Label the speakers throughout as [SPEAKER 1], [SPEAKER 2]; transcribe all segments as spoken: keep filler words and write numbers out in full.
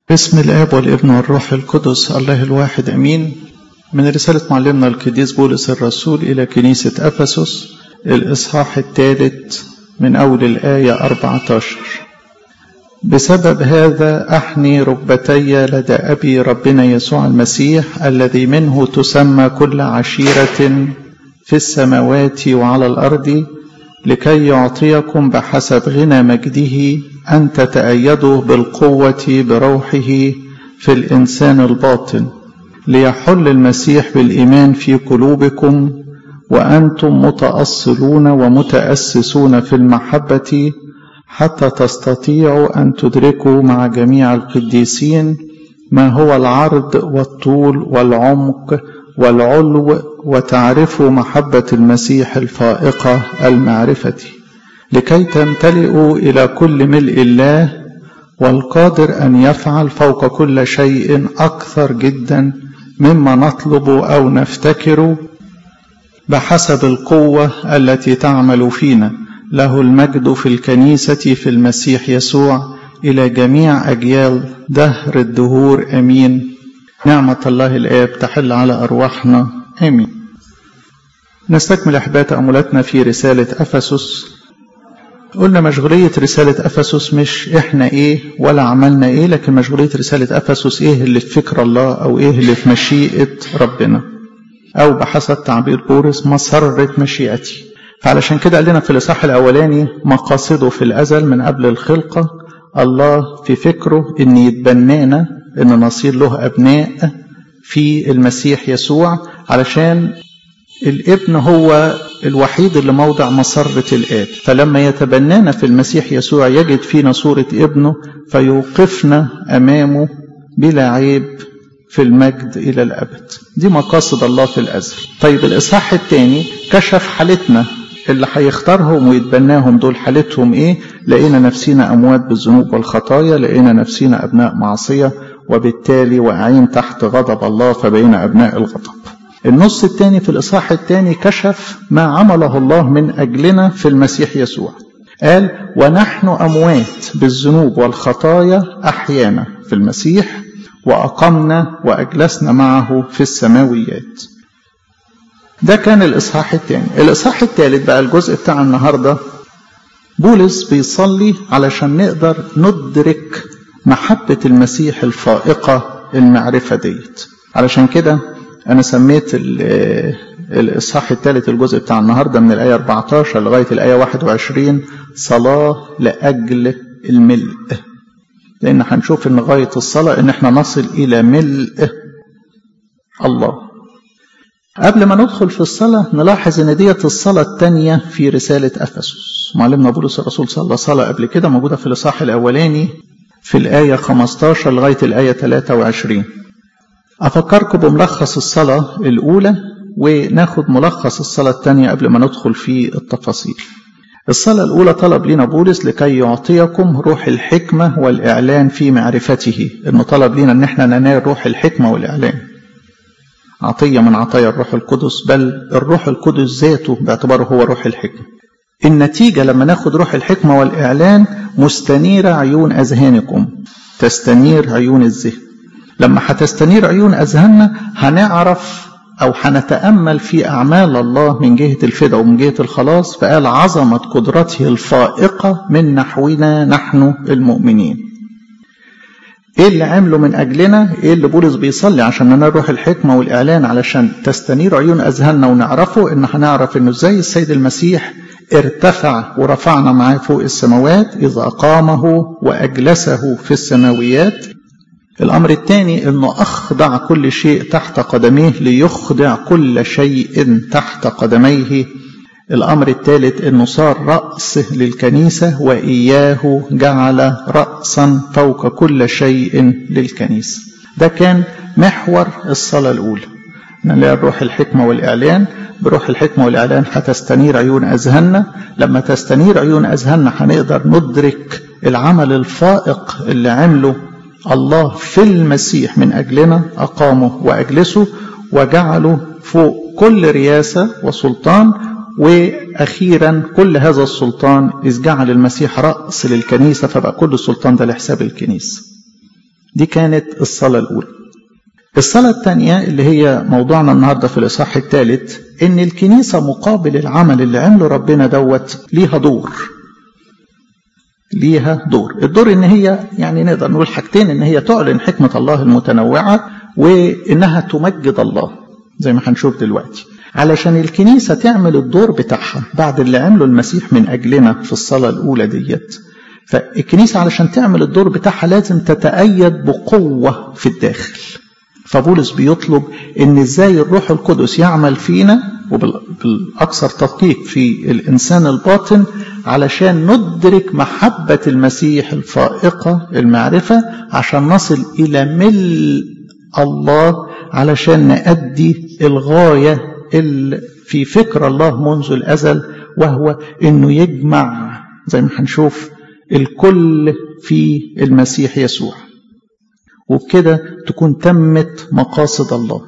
[SPEAKER 1] باسم الآب والابن والروح القدس الله الواحد أمين. من رسالة معلمنا القديس بولس الرسول إلى كنيسة أفسس الإصحاح الثالث من أول الآية أربعة عشر. بسبب هذا أحني ركبتي لدى أبي ربنا يسوع المسيح الذي منه تسمى كل عشيرة في السماوات وعلى الأرض، لكي يعطيكم بحسب غنى مجده أن تتأيدوا بالقوة بروحه في الإنسان الباطن، ليحل المسيح بالإيمان في قلوبكم وأنتم متأصلون ومتأسسون في المحبة، حتى تستطيعوا أن تدركوا مع جميع القديسين ما هو العرض والطول والعمق والعلو، وتعرفوا محبة المسيح الفائقة المعرفة، لكي تمتلئوا إلى كل ملء الله، والقادر أن يفعل فوق كل شيء أكثر جدا مما نطلب أو نفتكر، بحسب القوة التي تعمل فينا. له المجد في الكنيسة في المسيح يسوع إلى جميع أجيال دهر الدهور أمين. نعمة الله الآب تحل على أرواحنا آمين. نستكمل أحباء تأملاتنا في رسالة أفسس. قلنا مشغولية رسالة أفسس مش إحنا إيه ولا عملنا إيه، لكن مشغولية رسالة أفسس إيه اللي في فكر الله أو إيه اللي في مشيئة ربنا، أو بحسب تعبير بولس مسرة مشيئتي. فعلشان كده قال لنا في الإصحاح الأولاني مقاصده في الأزل من قبل الخلقة، الله في فكره إن يتبنانا، إن نصير له أبناء في المسيح يسوع، علشان الابن هو الوحيد اللي موضع مسرة الآب، فلما يتبنانا في المسيح يسوع يجد فينا صورة ابنه فيوقفنا أمامه بلا عيب في المجد إلى الأبد. دي مقاصد الله في الأزل. طيب الإصحاح الثاني كشف حالتنا اللي هيختارهم ويتبناهم، دول حالتهم إيه؟ لقينا نفسينا أموات بالذنوب والخطايا، لقينا نفسينا أبناء معصية، وبالتالي واقعين تحت غضب الله فبقينا أبناء الغضب. النص الثاني في الإصحاح الثاني كشف ما عمله الله من أجلنا في المسيح يسوع. قال ونحن أموات بالذنوب والخطايا أحيانا في المسيح، وأقمنا وأجلسنا معه في السماويات. ده كان الإصحاح الثاني. الإصحاح الثالث بقى الجزء بتاع النهاردة، بولس بيصلي علشان نقدر ندرك محبة المسيح الفائقة المعرفة ديت. علشان كده أنا سميت الإصحاح الثالث الجزء بتاع النهاردة من الآية أربعة عشر لغاية الآية واحد وعشرين صلاة لأجل الملء، لأن هنشوف إن غاية الصلاة إن احنا نصل إلى ملء الله. قبل ما ندخل في الصلاة نلاحظ إن ديت الصلاة الثانية في رسالة أفسس. معلمنا بولس الرسول صلى صلاة قبل كده موجودة في الإصحاح الأولاني في الآية خمسة عشر لغاية الآية ثلاثة وعشرين. أفكركم بملخص الصلاة الأولى وناخد ملخص الصلاة الثانية قبل ما ندخل في التفاصيل. الصلاة الأولى طلب لنا بولس لكي يعطيكم روح الحكمة والإعلان في معرفته، إنه طلب لنا إن احنا ننال روح الحكمة والإعلان، عطية من عطايا الروح القدس، بل الروح القدس ذاته باعتباره هو روح الحكمة. النتيجة لما ناخد روح الحكمة والإعلان مستنير عيون أذهانكم، تستنير عيون الذهن. لما هتستنير عيون أذهاننا هنعرف أو هنتأمل في أعمال الله من جهة الفداء ومن جهة الخلاص، فقال عظمة قدرته الفائقة من نحونا نحن المؤمنين. إيه اللي عمله من أجلنا؟ إيه اللي بولس بيصلي عشان ننال روح الحكمة والإعلان علشان تستنير عيون أذهاننا ونعرفه؟ إن هنعرف إنه زي السيد المسيح ارتفع ورفعنا معاه فوق السماوات إذا أقامه وأجلسه في السماويات. الأمر الثاني إنه أخضع كل شيء تحت قدميه ليخضع كل شيء تحت قدميه. الأمر الثالث إنه صار رأس للكنيسة وإياه جعل رأسا فوق كل شيء للكنيسة. ده كان محور الصلاة الأولى، نلاقي الروح الحكمة والإعلان. بروح الحكمة والإعلان هتستنير عيون أذهاننا، لما تستنير عيون أذهاننا هنقدر ندرك العمل الفائق اللي عمله الله في المسيح من أجلنا، أقامه وأجلسه وجعله فوق كل رياسة وسلطان، وأخيرا كل هذا السلطان إذ جعل المسيح رأس للكنيسة، فبقى كل السلطان ده لحساب الكنيسة. دي كانت الصلاة الأولى. الصلاة الثانية اللي هي موضوعنا النهاردة في الإصحاح الثالث، إن الكنيسة مقابل العمل اللي عمله ربنا دوت ليها دور. ليها دور، الدور إن هي يعني نقدر نقول حاجتين، إن هي تعلن حكمة الله المتنوعة، وإنها تمجد الله زي ما هنشوف دلوقتي. علشان الكنيسة تعمل الدور بتاعها بعد اللي عمله المسيح من أجلنا في الصلاة الأولى ديت، فالكنيسة علشان تعمل الدور بتاعها لازم تتأيد بقوة في الداخل. فبولس بيطلب ان ازاي الروح القدس يعمل فينا وبالأكثر تدقيق في الإنسان الباطن علشان ندرك محبة المسيح الفائقة المعرفة، عشان نصل إلى ملء الله، علشان نأدي الغاية اللي في فكر الله منذ الأزل، وهو انه يجمع زي ما هنشوف الكل في المسيح يسوع، وبكده تكون تمت مقاصد الله.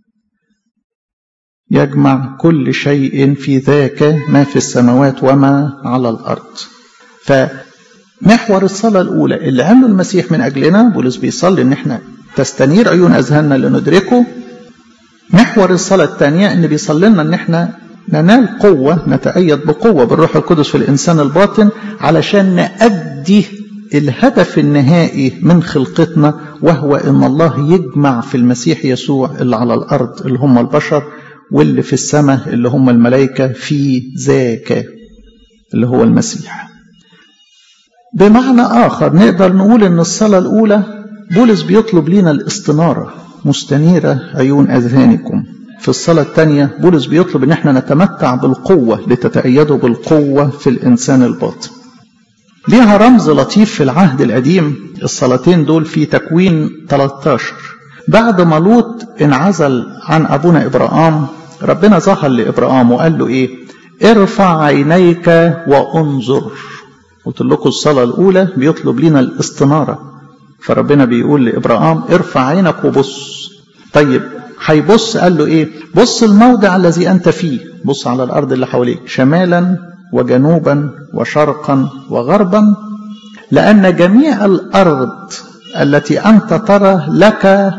[SPEAKER 1] يجمع كل شيء في ذاك ما في السماوات وما على الأرض. فمحور الصلاة الأولى اللي عمله المسيح من أجلنا، بولس بيصلي إن احنا تستنير عيون أذهاننا لندركه. محور الصلاة الثانية إن بيصلي لنا إن احنا ننال قوة، نتأيد بقوة بالروح القدس في الإنسان الباطن علشان نأدي الهدف النهائي من خلقتنا، وهو إن الله يجمع في المسيح يسوع اللي على الأرض اللي هم البشر، واللي في السماء اللي هم الملائكة في ذاك اللي هو المسيح. بمعنى آخر نقدر نقول إن الصلاة الأولى بولس بيطلب لنا الاستنارة، مستنيرة عيون أذهانكم. في الصلاة الثانية بولس بيطلب إن احنا نتمتع بالقوة لتتأيدوا بالقوة في الإنسان الباطن. ليها رمز لطيف في العهد القديم الصلاتين دول في تكوين ثلاثة عشر. بعد ما لوط انعزل عن أبونا إبراهام، ربنا ظهر لإبراهام وقال له إيه؟ ارفع عينيك وانظر. قلت لكم الصلاة الأولى بيطلب لنا الاستنارة، فربنا بيقول لإبراهام ارفع عينك وبص. طيب هيبص، قال له إيه؟ بص الموضع الذي أنت فيه، بص على الأرض اللي حواليك شمالا وجنوبا وشرقا وغربا، لأن جميع الأرض التي أنت ترى لك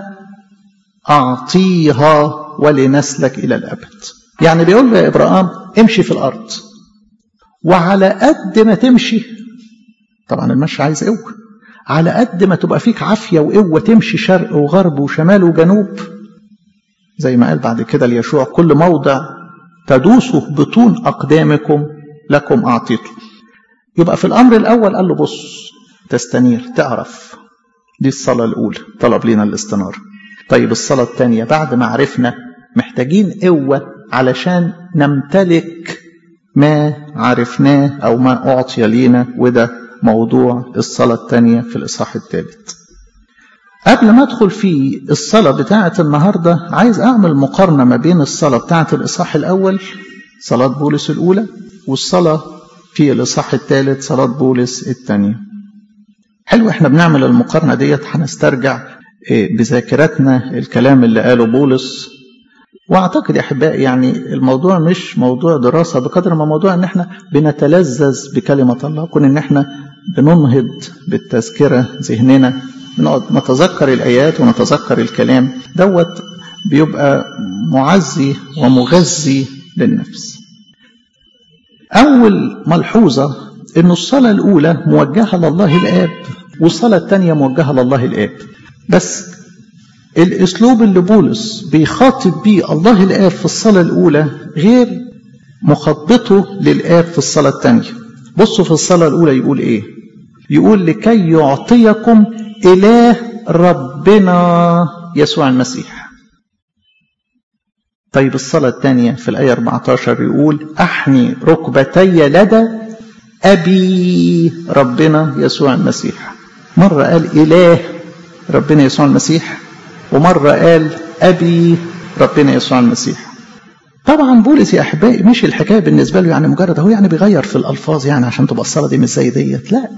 [SPEAKER 1] أعطيها ولنسلك إلى الأبد. يعني بيقول له يا إبراهام امشي في الأرض، وعلى قد ما تمشي، طبعا المشي عايز قوة، على قد ما تبقى فيك عافية وقوة تمشي شرق وغرب وشمال وجنوب، زي ما قال بعد كده ليشوع كل موضع تدوسوا بطون أقدامكم لكم أعطيته. يبقى في الأمر الأول قال له بص تستنير تعرف. دي الصلاة الأولى، طلب لنا الاستنارة. طيب الصلاة الثانية بعد ما عرفنا محتاجين قوة علشان نمتلك ما عرفناه أو ما أعطي لنا، وده موضوع الصلاة الثانية في الإصحاح الثالث. قبل ما أدخل في الصلاة بتاعة النهاردة عايز أعمل مقارنة ما بين الصلاة بتاعة الإصحاح الأول صلاة بولس الأولى، والصلاة في الإصحاح الثالث صلاة بولس الثانية. حلو احنا بنعمل المقارنة ديت، هنسترجع بذاكرتنا الكلام اللي قاله بولس. واعتقد يا احبائي يعني الموضوع مش موضوع دراسة بقدر ما موضوع ان احنا بنتلذذ بكلمة الله، كون ان احنا بننهض بالتذكرة ذهننا، بنقعد نتذكر الآيات ونتذكر الكلام دوت، بيبقى معزي ومغذي للنفس. أول ملحوظة إن الصلاة الأولى موجهة لله الآب، والصلاة الثانية موجهة لله الآب، بس الأسلوب اللي بولس بيخاطب بيه الله الآب في الصلاة الأولى غير مخاطبته للآب في الصلاة الثانية. بصوا في الصلاة الأولى يقول إيه؟ يقول لكي يعطيكم إله ربنا يسوع المسيح. طيب الصلاة الثانية في الآية أربعة عشر يقول أحني ركبتي لدى أبي ربنا يسوع المسيح. مرة قال إله ربنا يسوع المسيح، ومرة قال أبي ربنا يسوع المسيح. طبعا بولس يا أحبائي مش الحكاية بالنسبة له يعني مجرد هو يعني بيغير في الألفاظ يعني عشان تبقى الصلاة دي مش زي ديت، لا،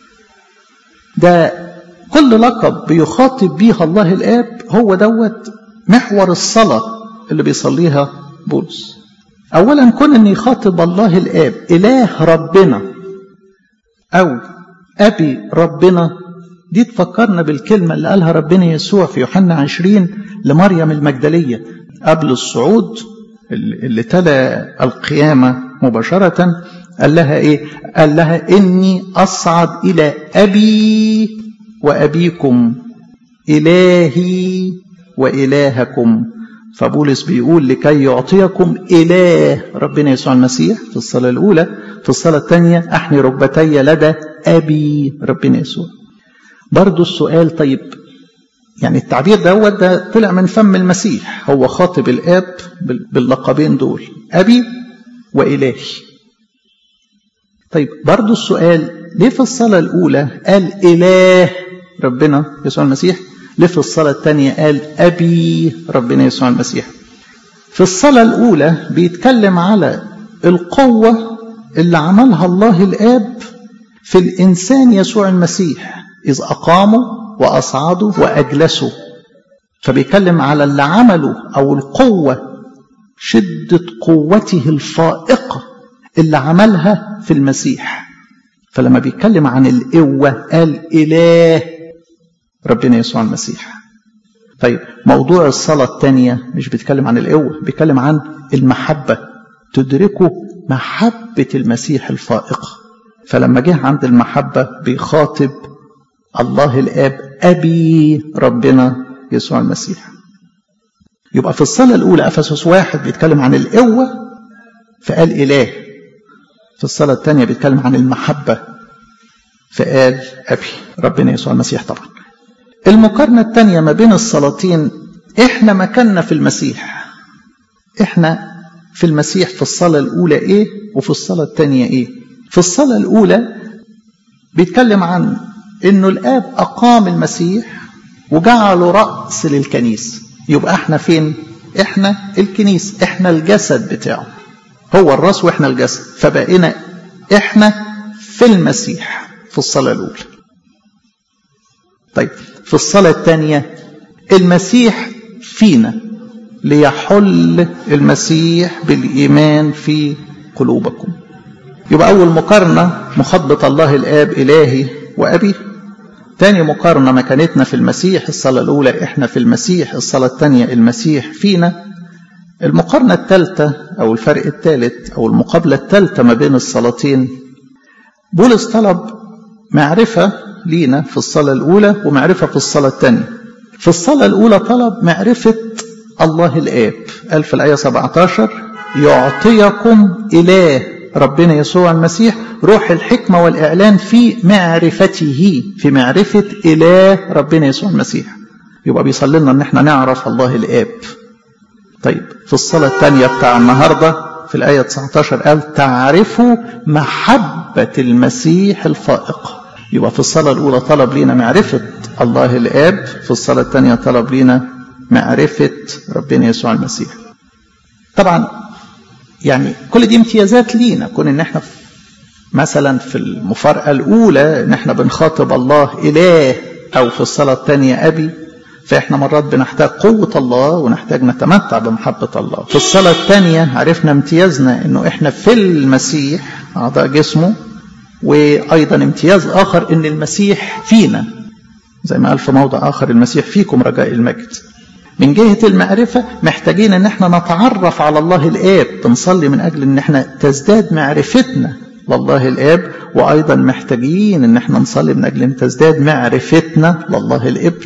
[SPEAKER 1] ده كل لقب بيخاطب بيها الله الآب هو دوت محور الصلاة اللي بيصليها بولس. أولا كون أن يخاطب الله الآب إله ربنا أو أبي ربنا، دي تفكرنا بالكلمة اللي قالها ربنا يسوع في يوحنا عشرين لمريم المجدلية قبل الصعود اللي تلا القيامة مباشرة. قال لها إيه؟ قال لها إني أصعد إلى أبي وأبيكم إلهي وإلهكم. فبولس بيقول لكي يعطيكم إله ربنا يسوع المسيح في الصلاة الأولى، في الصلاة الثانية أحني ركبتي لدى أبي ربنا يسوع. برضو السؤال، طيب يعني التعبير ده, ده طلع من فم المسيح، هو خاطب الآب باللقبين دول أبي وإلهي. طيب برضو السؤال، ليه في الصلاة الأولى قال إله ربنا يسوع المسيح، ليه في الصلاة الثانية قال أبي ربنا يسوع المسيح؟ في الصلاة الأولى بيتكلم على القوة اللي عملها الله الآب في الإنسان يسوع المسيح إذ أقامه وأصعده وأجلسه. فبيتكلم على اللي عمله أو القوة، شدة قوته الفائقة اللي عملها في المسيح. فلما بيتكلم عن القوة قال إله ربنا يسوع المسيح. طيب موضوع الصلاة الثانية مش بيتكلم عن القوة، بيتكلم عن المحبة، تدركوا محبة المسيح الفائقة. فلما جه عند المحبة بيخاطب الله الآب أبي ربنا يسوع المسيح. يبقى في الصلاة الأولى أفسس واحد بيتكلم عن القوة فقال إله، في الصلاة الثانية بيتكلم عن المحبة فقال أبي ربنا يسوع المسيح. طبعا المقارنة الثانية ما بين الصلاتين، إحنا مكاننا في المسيح، إحنا في المسيح في الصلاة الأولى إيه وفي الصلاة الثانية إيه. في الصلاة الأولى بيتكلم عن إنه الآب أقام المسيح وجعله رأس للكنيسة. يبقى إحنا فين؟ إحنا الكنيسة، إحنا الجسد بتاعه، هو الرأس وإحنا الجسد، فبقينا إحنا في المسيح في الصلاة الأولى. طيب في الصلاة الثانية المسيح فينا ليحل المسيح بالإيمان في قلوبكم. يبقى أول مقارنة مخاطبة الله الآب إلهي وأبي. تاني مقارنة مكانتنا في المسيح، الصلاة الأولى إحنا في المسيح، الصلاة الثانية المسيح فينا. المقارنة الثالثة أو الفرق الثالث أو المقابلة الثالثة ما بين الصلاتين، بولس طلب معرفة لينا في الصلاة الأولى ومعرفة في الصلاة الثانية. في الصلاة الأولى طلب معرفة الله الآب، قال في الآية سبعة عشر يعطيكم إله ربنا يسوع المسيح روح الحكمة والإعلان في معرفته، في معرفة إله ربنا يسوع المسيح. يبقى بيصلي لنا أن احنا نعرف الله الآب. طيب في الصلاة الثانية بتاع النهاردة في الآية تسعة عشر قال تعرفوا محبة المسيح الفائقة. يبقى في الصلاة الأولى طلب لنا معرفة الله الآب، في الصلاة الثانية طلب لنا معرفة ربنا يسوع المسيح. طبعا يعني كل دي امتيازات لينا، كون ان احنا مثلا في المفارقة الأولى ان احنا بنخاطب الله إله أو في الصلاة الثانية أبي، فإحنا مرات بنحتاج قوة الله ونحتاج نتمتع بمحبة الله. في الصلاة الثانية عرفنا امتيازنا انه احنا في المسيح أعضاء جسمه، وأيضا امتياز آخر ان المسيح فينا، زي ما قال في موضع آخر المسيح فيكم رجاء المجد. من جهة المعرفة محتاجين ان احنا نتعرف على الله الآب، بنصلي من أجل ان احنا تزداد معرفتنا لله الآب، وأيضا محتاجين ان احنا نصلي من أجل ان تزداد معرفتنا لله الابن.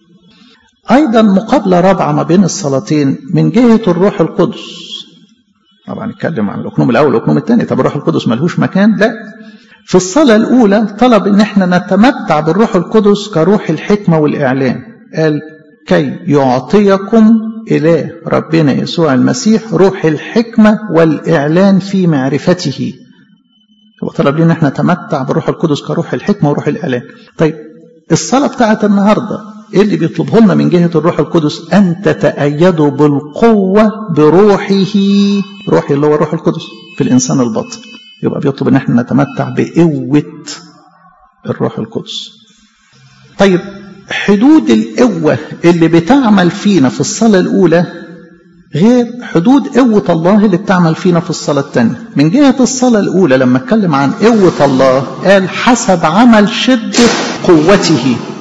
[SPEAKER 1] أيضا مقابلة رابعة ما بين الصلاتين من جهة الروح القدس. طبعا نتكلم عن الأقنوم الأول والأقنوم الثاني، طب الروح القدس ملهوش مكان؟ لا. في الصلاة الأولى طلب ان احنا نتمتع بالروح القدس كروح الحكمة والإعلان، قال كي يعطيكم إله ربنا يسوع المسيح روح الحكمة والإعلان في معرفته. هو طلب لنا احنا نتمتع بالروح القدس كروح الحكمة وروح الإعلان. طيب الصلاة بتاعت النهاردة ايه اللي بيطلبه لنا من جهة الروح القدس؟ أن تتأيدوا بالقوة بروحه، روحي اللي هو الروح القدس في الإنسان الباطن. يبقى بيطلب ان احنا نتمتع بقوة الروح القدس. طيب حدود القوة اللي بتعمل فينا في الصلاة الأولى غير حدود قوة الله اللي بتعمل فينا في الصلاة الثانية. من جهة الصلاة الأولى لما اتكلم عن قوة الله قال حسب عمل شدة قوته.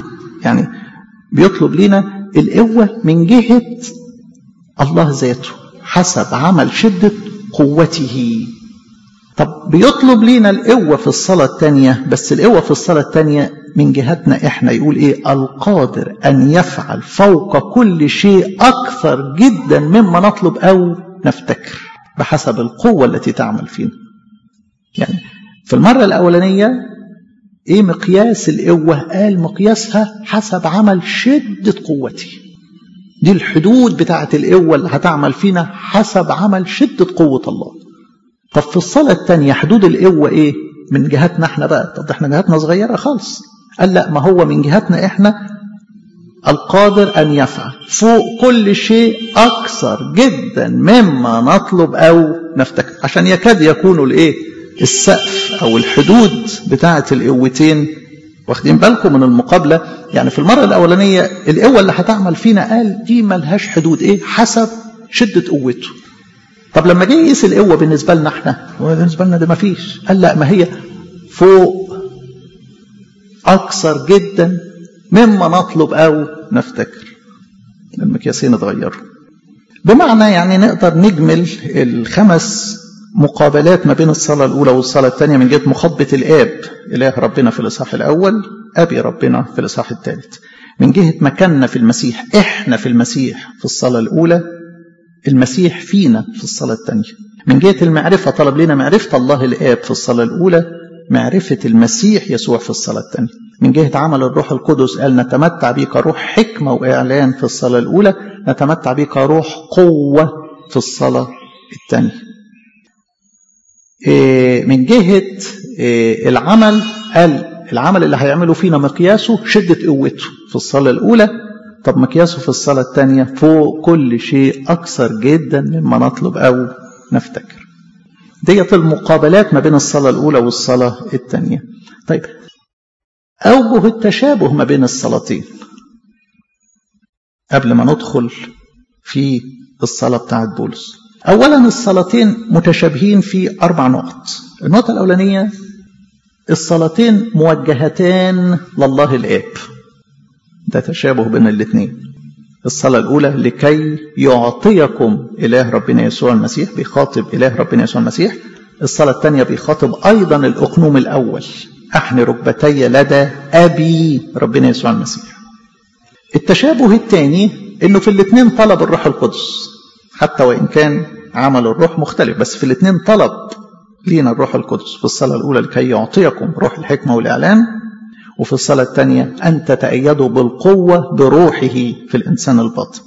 [SPEAKER 1] يعني بيطلب لنا القوة من جهة الله ذاته حسب عمل شدة قوته. طب بيطلب لنا القوة في الصلاة الثانية، بس القوة في الصلاة الثانية من جهتنا احنا، يقول ايه؟ القادر ان يفعل فوق كل شيء اكثر جدا مما نطلب او نفتكر بحسب القوة التي تعمل فينا. يعني في المرة الاولانية ايه مقياس القوة؟ قال مقياسها حسب عمل شدة قوتي. دي الحدود بتاعة القوة اللي هتعمل فينا حسب عمل شدة قوة الله. طب في الصلاة الثانية حدود القوة ايه؟ من جهتنا احنا بقى. طب احنا جهتنا صغيرة خالص. قال لا، ما هو من جهتنا احنا القادر ان يفعل فوق كل شيء اكثر جدا مما نطلب او نفتكر، عشان يكاد يكونوا الايه؟ السقف او الحدود بتاعة القوتين. واخدين بالكم من المقابلة؟ يعني في المرة الاولانية القوة اللي هتعمل فينا قال دي ملهاش حدود، ايه؟ حسب شدة قوته. طب لما جه يقيس القوة بالنسبة لنا احنا، بالنسبة لنا ده ما فيش. قال لا، ما هي فوق أكثر جدا مما نطلب أو نفتكر. المقياسين اتغيروا. بمعنى يعني نقدر نجمل الخمس مقابلات ما بين الصلاة الأولى والصلاة الثانية من جهة مخاطبة الآب إله ربنا في الإصحاح الأول، أبي ربنا في الإصحاح الثالث. من جهة مكاننا في المسيح، إحنا في المسيح في الصلاة الأولى، المسيح فينا في الصلاة الثانية. من جهة المعرفة طلب لنا معرفة الله الآب في الصلاة الأولى، معرفة المسيح يسوع في الصلاة الثانية. من جهة عمل الروح القدس قال نتمتع بك روح حكمة وإعلان في الصلاة الأولى، نتمتع بك روح قوة في الصلاة الثانية. من جهة العمل قال العمل اللي هيعمله فينا مقياسه شدة قوته في الصلاة الأولى. طب مقياسه في الصلاة الثانية فوق كل شيء أكثر جدا مما نطلب أو نفتكر. ديت المقابلات ما بين الصلاة الأولى والصلاة الثانية. طيب أوجه التشابه ما بين الصلاتين قبل ما ندخل في الصلاة بتاعت بولس. أولا الصلاتين متشابهين في أربع نقط. النقطة الأولانية الصلاتين موجهتان لله الآب، ده تشابه بين الاثنين. الصلاة الأولى لكي يعطيكم إله ربنا يسوع المسيح، بيخاطب إله ربنا يسوع المسيح. الصلاة الثانية بيخاطب أيضا الأقنوم الأول، أحني ركبتي لدى أبي ربنا يسوع المسيح. التشابه الثاني إنه في الاثنين طلب الروح القدس، حتى وإن كان عمل الروح مختلف، بس في الاثنين طلب لينا الروح القدس. في الصلاة الأولى لكي يعطيكم روح الحكمة والإعلان، وفي الصلاة الثانية أن تتأيدوا بالقوة بروحه في الإنسان الباطن.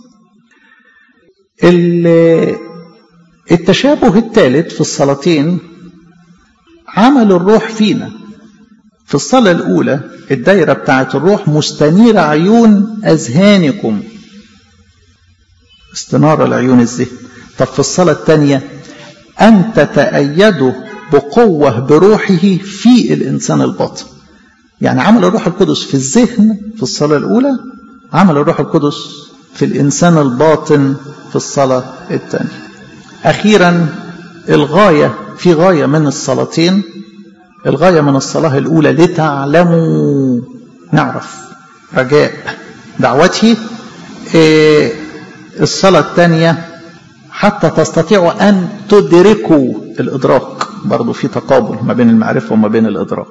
[SPEAKER 1] التشابه الثالث في الصلاتين عمل الروح فينا. في الصلاة الأولى الدائرة بتاعت الروح مستنيرة عيون أذهانكم، استنارة العيون الذهن. طب في الصلاة الثانية أن تتأيدوا بقوة بروحه في الإنسان الباطن. يعني عمل الروح القدس في الذهن في الصلاة الأولى، عمل الروح القدس في الإنسان الباطن في الصلاة الثانية. أخيرا الغاية، في غاية من الصلاتين. الغاية من الصلاة الأولى لتعلموا، نعرف رجاء دعوته. إيه الصلاة الثانية حتى تستطيعوا أن تدركوا الإدراك. برضو في تقابل ما بين المعرفة وما بين الإدراك.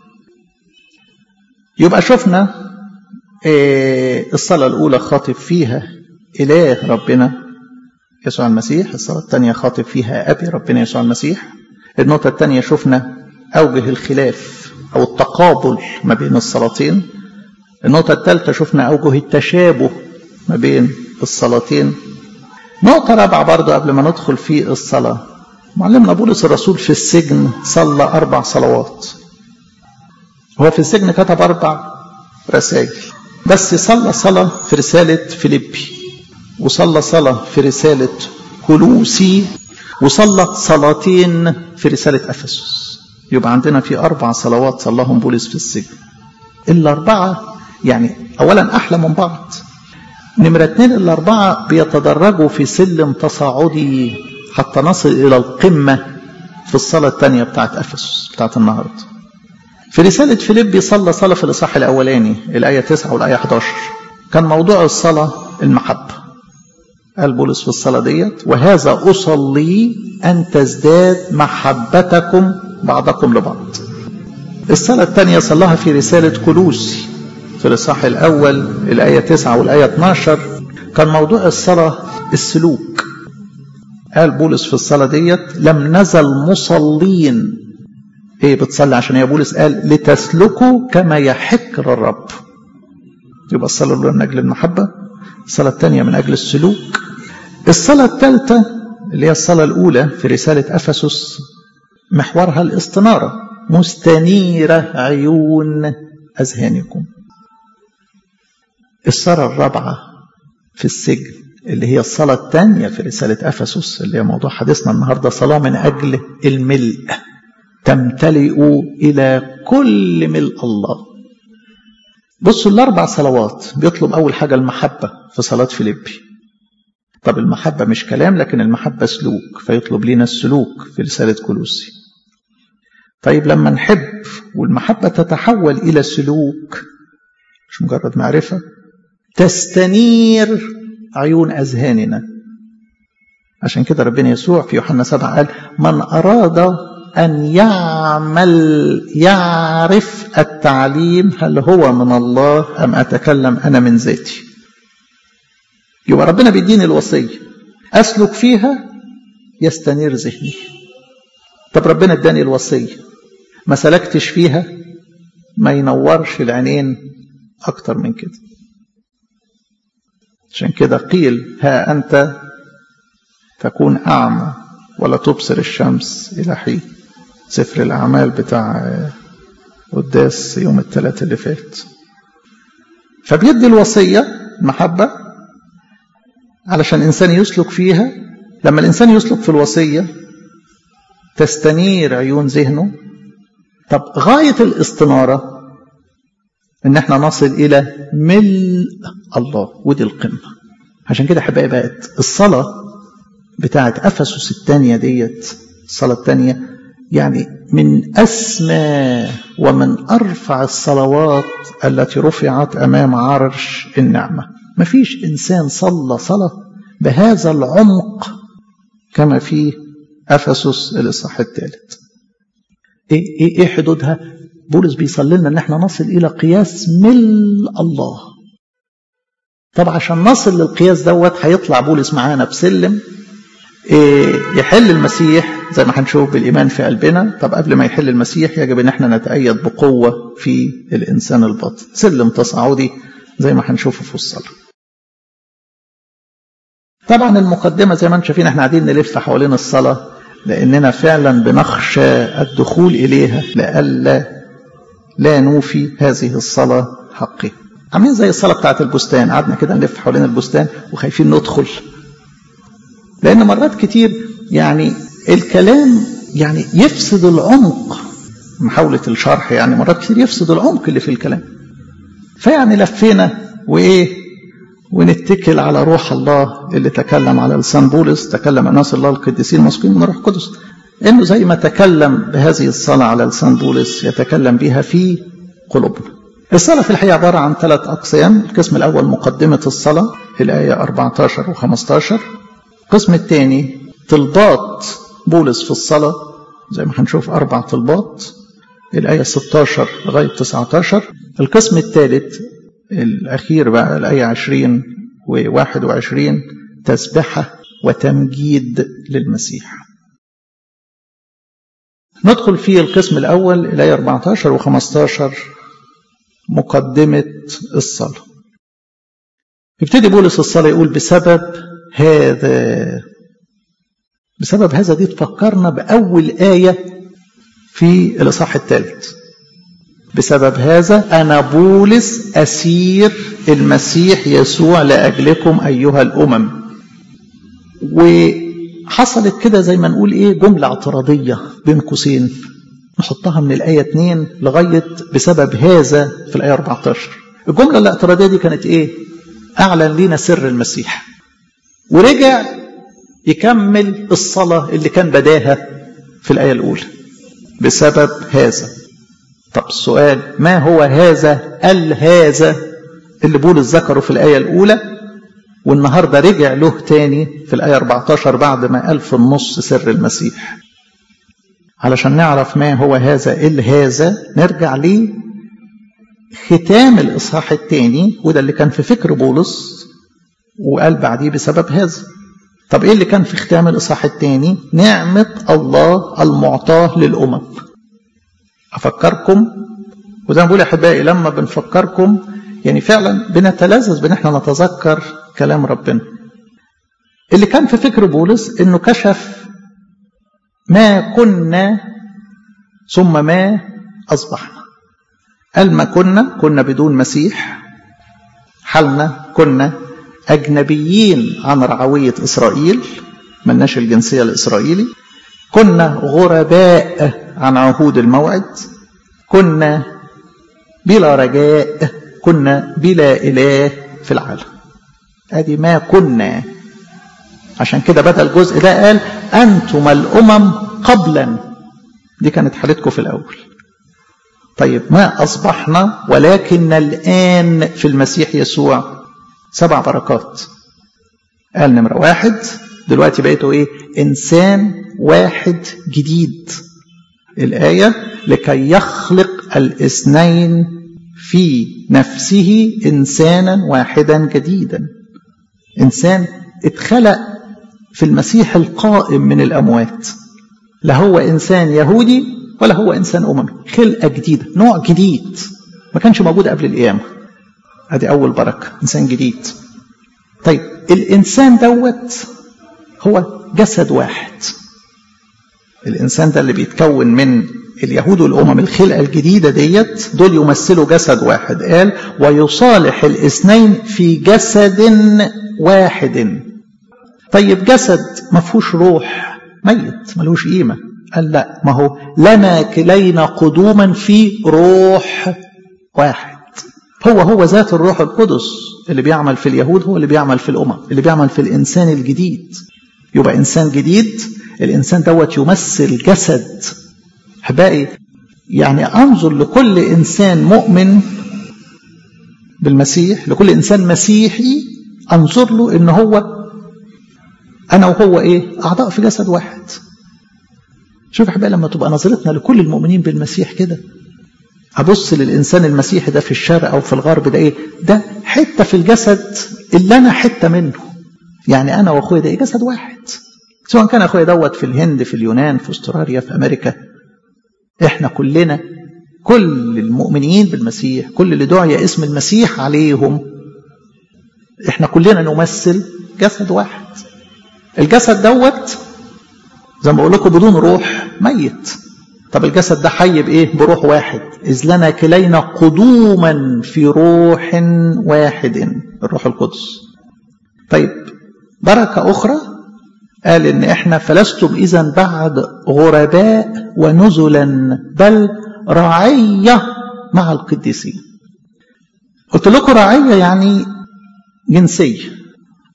[SPEAKER 1] يبقى شفنا إيه الصلاة الأولى خاطب فيها إله ربنا يسوع المسيح، الصلاة الثانية خاطب فيها أبي ربنا يسوع المسيح. النقطة الثانية شفنا أوجه الخلاف أو التقابل ما بين الصلاتين. النقطة الثالثة شفنا أوجه التشابه ما بين الصلاتين. نقطة رابعة برضو قبل ما ندخل في الصلاة، معلمنا بولس الرسول في السجن صلى أربع صلوات. هو في السجن كتب أربع رسائل، بس صلى صلاة في رسالة فيليبي، وصلى صلاة في رسالة كولوسي، وصلى صلاتين في رسالة أفسس. يبقى عندنا في أربع صلوات صلاهم بولس في السجن. الأربعة يعني أولا أحلى من بعض. نمرة اتنين الأربعة بيتدرجوا في سلم تصاعدي حتى نصل إلى القمة في الصلاة الثانية بتاعت أفسس بتاعت النهاردة. في رسالة فيليبي صلى صلاة في الإصحاح الأولاني الآية تسعة والآية إحدى عشر، كان موضوع الصلاة المحبة. قال بولس في الصلاة ديت: وهذا أصلي أن تزداد محبتكم بعضكم لبعض. الصلاة الثانية صلاها في رسالة كولوسي في الإصحاح الأول الآية تسعة والآية اثناشر، كان موضوع الصلاة السلوك. قال بولس في الصلاة ديت: لم نزل مصلين. ايه بتصلي عشان يا بولس؟ قال: لتسلكوا كما يحق للرب. يبقى الصلاة الأولى من أجل المحبة، الصلاة الثانية من أجل السلوك. الصلاة الثالثة اللي هي الصلاة الأولى في رسالة أفسس محورها الاستنارة: مستنيرة عيون أذهانكم. الصلاة الرابعة في السجن اللي هي الصلاة الثانية في رسالة أفسس اللي هي موضوع حديثنا النهاردة: صلاة من أجل الملء، تمتلئوا إلى كل ملء الله. بصوا الأربع صلوات بيطلب أول حاجة المحبة في صلاة فيليبي. طب المحبة مش كلام، لكن المحبة سلوك، فيطلب لنا السلوك في رسالة كولوسي. طيب لما نحب والمحبة تتحول إلى سلوك، مش مجرد معرفة، تستنير عيون أذهاننا. عشان كده ربنا يسوع في يوحنا سبعة قال: من أراد أن يعمل يعرف التعليم هل هو من الله أم أتكلم أنا من ذاتي. يبقى ربنا بيديني الوصية أسلك فيها يستنير ذهني. طب ربنا اداني الوصية ما سلكتش فيها، ما ينورش العينين أكتر من كده. عشان كده قيل: ها أنت تكون أعمى ولا تبصر الشمس إلى حين. سفر الأعمال بتاع قداس يوم الثلاث اللي فات. فبيدي الوصية المحبة علشان الإنسان يسلك فيها. لما الإنسان يسلك في الوصية تستنير عيون ذهنه. طب غاية الاستنارة إن احنا نصل إلى ملء الله، ودي القمة. عشان كده حبايبي بقت الصلاة بتاعت أفسس الثانية ديت، الصلاة الثانية يعني من أسمى ومن أرفع الصلوات التي رفعت أمام عرش النعمة. مفيش إنسان صلى صلاة بهذا العمق كما في أفسس الإصحاح الثالث. إيه, إيه, إيه حدودها؟ بولس بيصلي لنا إن احنا نصل إلى قياس ملء الله. طب عشان نصل للقياس دوت هيطلع بولس معانا بسلم إيه يحل المسيح زي ما هنشوف بالإيمان في قلبنا. طب قبل ما يحل المسيح يجب ان احنا نتأيد بقوة في الإنسان الباطن، سلم تصاعدي زي ما هنشوفه في الصلاة. طبعا المقدمة زي ما انتم شايفين احنا قاعدين نلف حوالين الصلاة لأننا فعلا بنخشى الدخول إليها لألا لا نوفي هذه الصلاة حقه. عاملين زي الصلاة بتاعت البستان، قعدنا كده نلف حوالين البستان وخايفين ندخل، لأن مرات كتير يعني الكلام يعني يفسد العمق. محاولة الشرح يعني مرات كتير يفسد العمق اللي في الكلام. فيعني لفينا وإيه ونتكل على روح الله اللي تكلم على لسان بولس، تكلم الناس الله القديسين المسكين من روح قدس، إنه زي ما تكلم بهذه الصلاة على لسان بولس يتكلم بها في قلوبنا. الصلاة في الحقيقة عبارة عن ثلاث أقسام. القسم الأول مقدمة الصلاة الآية أربعة عشر وخمسة عشر. القسم الثاني طلبات بولس في الصلاة زي ما هنشوف أربع طلبات الآية ستة عشر لغاية تسعة عشر. القسم الثالث الأخير بقى الآية عشرين وواحد وعشرين تسبحة وتمجيد للمسيح. ندخل في القسم الأول الآية أربعة عشر وخمسة عشر مقدمة الصلاة. يبتدي بولس الصلاة يقول: بسبب هذا. بسبب هذا دي تفكرنا بأول آية في الإصحاح الثالث. بسبب هذا أنا بولس أسير المسيح يسوع لأجلكم أيها الأمم. وحصلت كده زي ما نقول إيه جملة اعتراضية بين قوسين نحطها من الآية اثنين لغاية بسبب هذا في الآية أربعة عشر. الجملة الاعتراضية دي كانت إيه؟ أعلن لنا سر المسيح، ورجع يكمل الصلاة اللي كان بداها في الآية الأولى. بسبب هذا طب السؤال، ما هو هذا الهذا اللي بولس ذكره في الآية الأولى والنهاردة رجع له تاني في الآية أربعة عشر بعد ما قال في النص سر المسيح؟ علشان نعرف ما هو هذا الهذا نرجع ليه ختام الإصحاح الثاني، وده اللي كان في فكر بولس وقال بعديه بسبب هذا. طب إيه اللي كان في ختام الإصحاح الثاني؟ نعمة الله المعطاة للأمم. أفكركم، وزي ما بقول يا أحبائي لما بنفكركم يعني فعلا بنتلذذ بأن احنا نتذكر كلام ربنا. اللي كان في فكر بولس إنه كشف ما كنا ثم ما أصبحنا. قال ما كنا كنا بدون مسيح، حالنا كنا أجنبيين عن رعوية إسرائيل، ملناش الجنسية الإسرائيلي، كنا غرباء عن عهود الموعد، كنا بلا رجاء، كنا بلا إله في العالم. ادي ما كنا. عشان كده بدأ الجزء ده قال أنتم الأمم قبلا، دي كانت حالتكم في الأول. طيب ما أصبحنا ولكن الآن في المسيح يسوع سبع بركات. قال نمرة واحد دلوقتي بقيتوا إيه؟ إنسان واحد جديد. الآية لكي يخلق الاثنين في نفسه إنسانا واحدا جديدا. إنسان اتخلق في المسيح القائم من الأموات، لا هو إنسان يهودي ولا هو إنسان أممي، خلقة جديدة، نوع جديد ما كانش موجود قبل القيامة. هذه أول بركة، إنسان جديد. طيب الإنسان دوت هو جسد واحد. الإنسان ده اللي بيتكون من اليهود والأمم، الخلقة الجديدة ديت دول يمثلوا جسد واحد. قال ويصالح الاثنين في جسد واحد. طيب جسد ما فيهوش روح، ميت ملوش قيمة. قال لا، ما هو لنا كلينا قدوما في روح واحد. هو هو ذات الروح القدس اللي بيعمل في اليهود هو اللي بيعمل في الأمم، اللي بيعمل في الإنسان الجديد. يبقى إنسان جديد، الإنسان دوت يمثل جسد. أحبائي يعني أنظر لكل إنسان مؤمن بالمسيح، لكل إنسان مسيحي أنظر له إن هو أنا وهو إيه؟ أعضاء في جسد واحد. شوف أحبائي لما تبقى نظرتنا لكل المؤمنين بالمسيح كده، أبص للإنسان المسيحي ده في الشرق أو في الغرب، ده إيه؟ ده حتة في الجسد اللي أنا حتة منه. يعني أنا وأخويا ده إيه؟ جسد واحد. سواء كان أخويا دوت في الهند، في اليونان، في أستراليا، في أمريكا، إحنا كلنا كل المؤمنين بالمسيح، كل اللي دعي اسم المسيح عليهم، إحنا كلنا نمثل جسد واحد. الجسد دوت زي ما بقول لكم بدون روح ميت. طب الجسد ده حي بإيه؟ بروح واحد. إذ لنا كلينا قدوما في روح واحد، الروح القدس. طيب بركة أخرى قال إن إحنا فلستم إذن بعد غرباء ونزلا بل رعية مع القديسين. قلت لكم رعية يعني جنسية،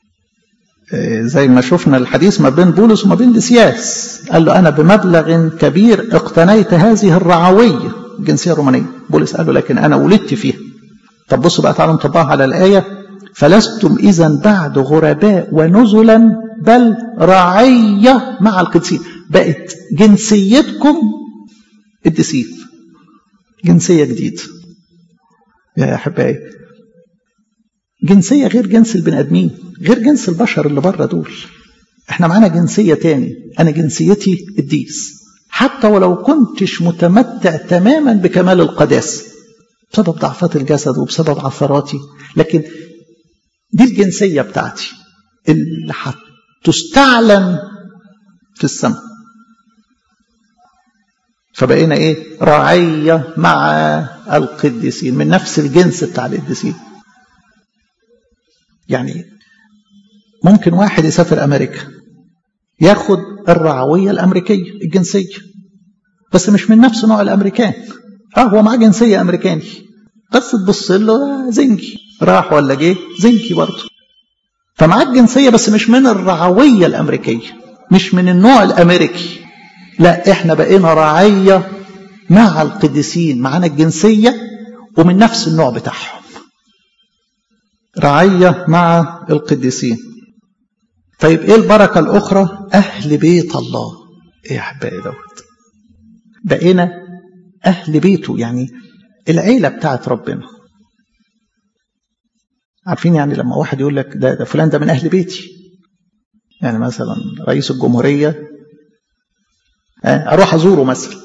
[SPEAKER 1] زي ما شفنا الحديث ما بين بولس وما بين لسياس. قال له أنا بمبلغ كبير اقتنيت هذه الرعوية، الجنسية الرومانية. بولس قال له لكن أنا ولدت فيها. طب بصوا بقى تعالوا نطبقها على الآية. فلستم إذن بعد غرباء ونزلا بل رعية مع القديسين. بقت جنسيتكم الدسيف، جنسية جديدة يا أحبائي. جنسية غير جنس البني آدمين، غير جنس البشر اللي بره دول. احنا معانا جنسية تاني. أنا جنسيتي الديس، حتى ولو كنتش متمتع تماما بكمال القداسة بسبب ضعفات الجسد وبسبب عثراتي، لكن دي الجنسية بتاعتي اللي هتستعلن في السماء. فبقينا ايه؟ رعية مع القديسين، من نفس الجنس بتاع القديسين. يعني ممكن واحد يسافر أمريكا ياخد الرعوية الأمريكية الجنسية، بس مش من نفس نوع الأمريكان. اه هو معاه جنسية أمريكاني، بس تبص له زنجي، راح ولا جه زنجي برضه. فمعاه الجنسية بس مش من الرعوية الأمريكية، مش من النوع الأمريكي. لا، احنا بقينا رعية مع القديسين، معانا الجنسية ومن نفس النوع بتاعهم، رعية مع القديسين. طيب ايه البركة الأخرى؟ أهل بيت الله. ايه يا حبايبي دوت؟ بقينا أهل بيته، يعني العيلة بتاعت ربنا. عارفين يعني لما واحد يقول لك ده, ده فلان ده من أهل بيتي، يعني مثلا رئيس الجمهورية أروح أزوره مثلا،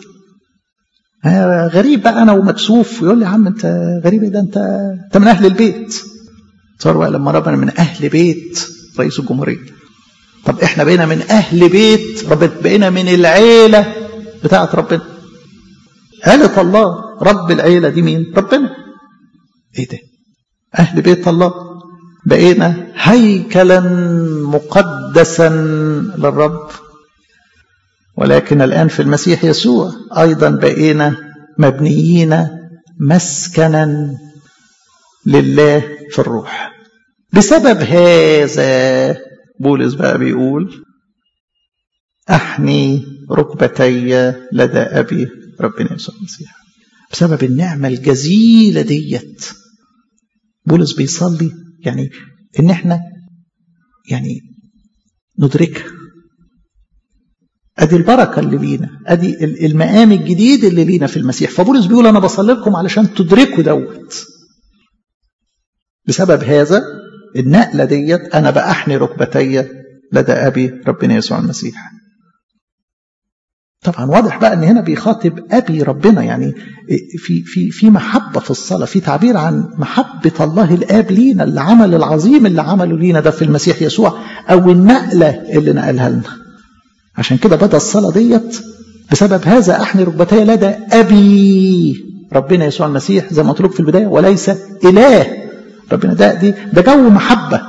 [SPEAKER 1] غريب بقى أنا ومكسوف، يقول لي يا عم أنت غريب، ده أنت أنت من أهل البيت. صار بقى لما ربنا من أهل بيت رئيس الجمهورية. طب إحنا بقينا من أهل بيت ربنا، بقينا من العيلة بتاعت ربنا. عيلة الله، رب العيلة دي مين؟ ربنا. إيه ده؟ أهل بيت الله. بقينا هيكلا مقدسا للرب. ولكن الآن في المسيح يسوع أيضا بقينا مبنيين مسكنا لله في الروح. بسبب هذا بولس بقى بيقول أحني ركبتي لدى أبي ربنا يسوع المسيح. بسبب النعمة الجزيلة ديت بولس بيصلي يعني إن احنا يعني ندركها. أدي البركة اللي لينا، أدي المقام الجديد اللي لينا في المسيح. فبولس بيقول أنا بصلي لكم علشان تدركوا دوت. بسبب هذا النقلة ديت أنا بأحني ركبتي لدى أبي ربنا يسوع المسيح. طبعا واضح بقى أن هنا بيخاطب أبي ربنا، يعني في في في محبة في الصلاة، في تعبير عن محبة الله الآب لينا، العمل العظيم اللي عمله لينا ده في المسيح يسوع، أو النقلة اللي نقلها لنا. عشان كده بدأ الصلاة ديت بسبب هذا أحني ركبتي لدى أبي ربنا يسوع المسيح، زي ما قلت لكم في البداية، وليس إله ربنا. ده دي ده جو محبة.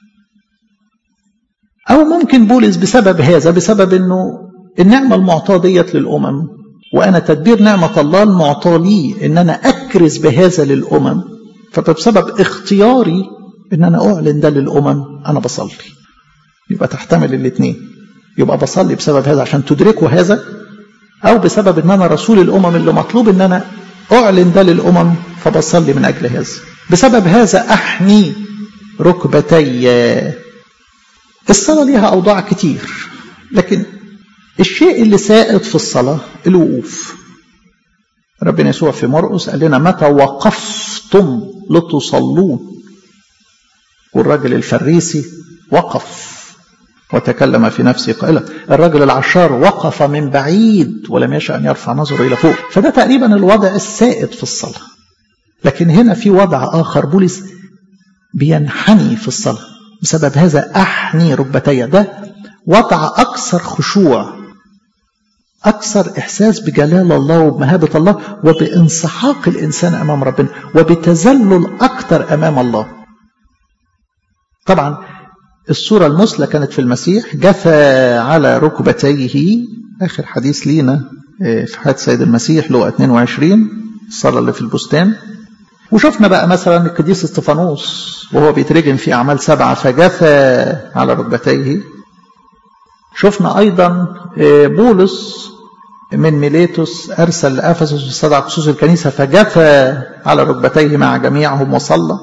[SPEAKER 1] أو ممكن بولس بسبب هذا، بسبب إنه النعمة المعطاة ديت للأمم، وأنا تدبير نعمة الله المعطاة لي إن أنا أكرز بهذا للأمم، فبسبب اختياري إن أنا أعلن ده للأمم أنا بصلي. يبقى تحتمل الاثنين، يبقى بصلي بسبب هذا عشان تدركوا هذا، أو بسبب إن أنا رسول الأمم اللي مطلوب إن أنا أعلن ده للأمم فبصلي من أجل هذا. بسبب هذا أحني ركبتي. الصلاة ليها أوضاع كتير، لكن الشيء اللي سائد في الصلاة الوقوف. ربنا يسوع في مرقس قال لنا متى وقفتم لتصلون، والراجل الفريسي وقف وتكلم في نفسه قائلا، الرجل العشار وقف من بعيد ولم يشأ أن يرفع نظره إلى فوق. فده تقريبا الوضع السائد في الصلاة. لكن هنا في وضع آخر، بولس بينحني في الصلاة. بسبب هذا أحني ركبتي، ده وضع أكثر خشوع، أكثر إحساس بجلال الله وبمهابة الله وبانسحاق الإنسان أمام ربنا وبتذلل أكثر أمام الله. طبعا الصورة المثلى كانت في المسيح، جثى على ركبتيه. آخر حديث لينا في حياة سيد المسيح لوقا اثنين وعشرين، الصلاة اللي في البستان. وشفنا بقى مثلا القديس استفانوس وهو بيترجم في أعمال سبعة فجثى على ركبتيه. شفنا أيضا بولس من ميليتوس أرسل لأفسس واستدعى خصوص الكنيسة فجثى على ركبتيه مع جميعهم وصلى.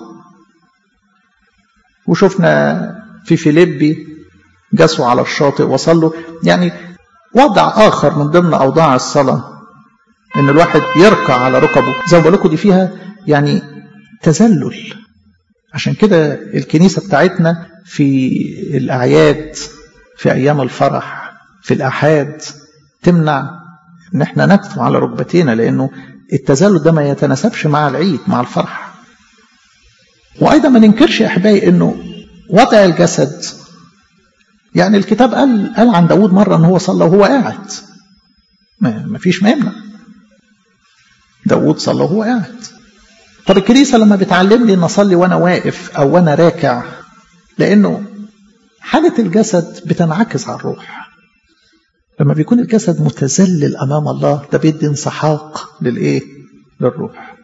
[SPEAKER 1] وشفنا في فيليبي جسوا على الشاطئ وصلوا. يعني وضع آخر من ضمن أوضاع الصلاة إن الواحد يركع على ركبه، زي ما بقول لكم دي فيها يعني تذلل. عشان كده الكنيسة بتاعتنا في الأعياد، في أيام الفرح، في الأحاد، تمنع إن احنا نكتم على ركبتينا، لأنه التذلل ده ما يتناسبش مع العيد، مع الفرح. وأيضا ما ننكرش يا أحبائي إنه وضع الجسد، يعني الكتاب قال قال عن داود مرة إن هو صلى وهو قاعد، ما فيش ما يمنع. داود صلى وهو قاعد. طب الكنيسة لما بتعلمني إن أصلي وأنا واقف أو وأنا راكع، لأنه حالة الجسد بتنعكس على الروح. لما بيكون الجسد متذلل أمام الله ده بيدي انسحاق للإيه؟ للروح.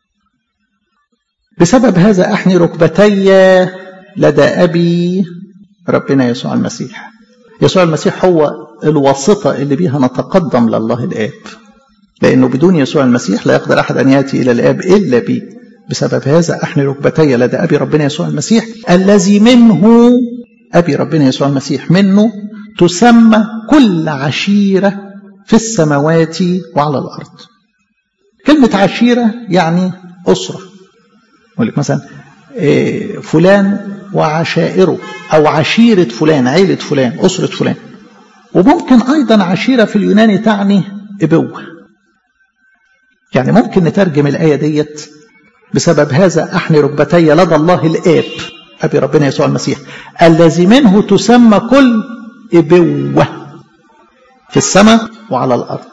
[SPEAKER 1] بسبب هذا أحني ركبتي لدى أبي ربنا يسوع المسيح. يسوع المسيح هو الواسطة اللي بيها نتقدم لله الآب، لأنه بدون يسوع المسيح لا يقدر أحد أن يأتي إلى الآب إلا بي. بسبب هذا أحني ركبتي لدى أبي ربنا يسوع المسيح الذي منه أبي ربنا يسوع المسيح منه تسمى كل عشيرة في السماوات وعلى الأرض. كلمة عشيرة يعني أسرة. يقول لك مثلا فلان وعشائره، أو عشيرة فلان، عيلة فلان، أسرة فلان. وممكن أيضا عشيرة في اليوناني تعني إبوة. يعني ممكن نترجم الآية ديت بسبب هذا أحني ركبتي لدى الله الآب أبي ربنا يسوع المسيح الذي منه تسمى كل إبوة في السماء وعلى الأرض.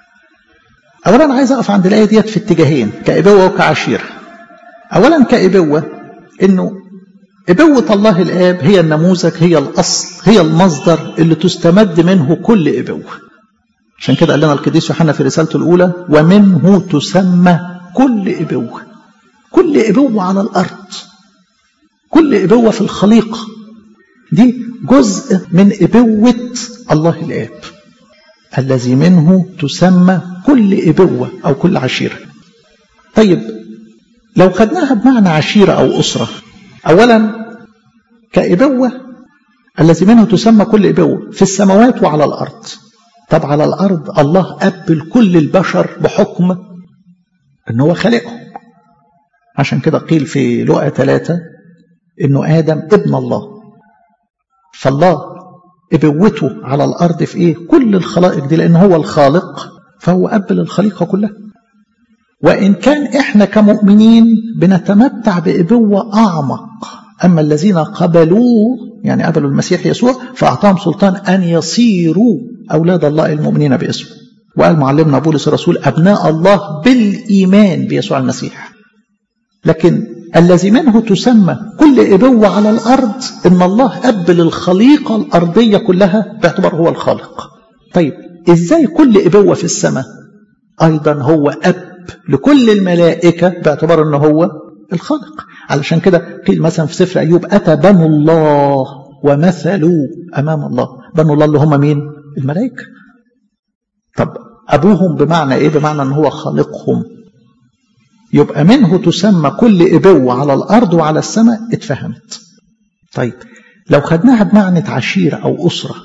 [SPEAKER 1] أولا عايز أقف عند الآية ديت في اتجاهين، كإبوة وكعشيرة. أولا كإبوة، إنه إبوة الله الآب هي النموذج، هي الأصل، هي المصدر اللي تستمد منه كل إبوة. عشان كده قال لنا القديس يوحنا في رسالته الأولى ومنه تسمى كل إبوة. كل إبوة على الأرض، كل إبوة في الخليقة، دي جزء من إبوة الله الآب الذي منه تسمى كل إبوة أو كل عشيرة. طيب لو خدناها بمعنى عشيرة أو أسرة، أولا كإبوة الذي منه تسمى كل إبوة في السماوات وعلى الأرض. طب على الأرض الله أب لكل البشر بحكم أنه خلقهم. عشان كده قيل في لقا ثلاثة أنه آدم ابن الله. فالله إبوته على الأرض في إيه؟ كل الخلائق دي، لأنه هو الخالق فهو أب للخليقة كلها. وإن كان إحنا كمؤمنين بنتمتع بإبوة أعمق، أما الذين قبلوه يعني قبلوا المسيح يسوع فأعطاهم سلطان أن يصيروا أولاد الله المؤمنين باسمه. وقال معلمنا بولس الرسول أبناء الله بالإيمان بيسوع المسيح. لكن الذي منه تسمى كل إبوة على الأرض إن الله أب للخليقة الأرضية كلها باعتبار هو الخالق. طيب إزاي كل إبوة في السماء؟ أيضا هو أب لكل الملائكة باعتبار أنه هو الخالق. علشان كده قيل مثلا في سفر أيوب أتى بنو الله ومثلوا أمام الله. بنو الله اللي هم مين؟ الملائكة. طب أبوهم بمعنى إيه؟ بمعنى أنه هو خالقهم. يبقى منه تسمى كل إبوة على الأرض وعلى السماء. اتفهمت؟ طيب لو خدناها بمعنى عشيرة أو أسرة،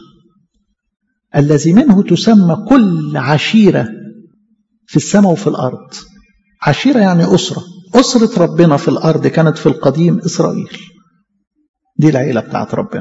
[SPEAKER 1] الذي منه تسمى كل عشيرة في السماء وفي الأرض. عشيرة يعني أسرة. أسرة ربنا في الأرض كانت في القديم إسرائيل، دي العيلة بتاعت ربنا.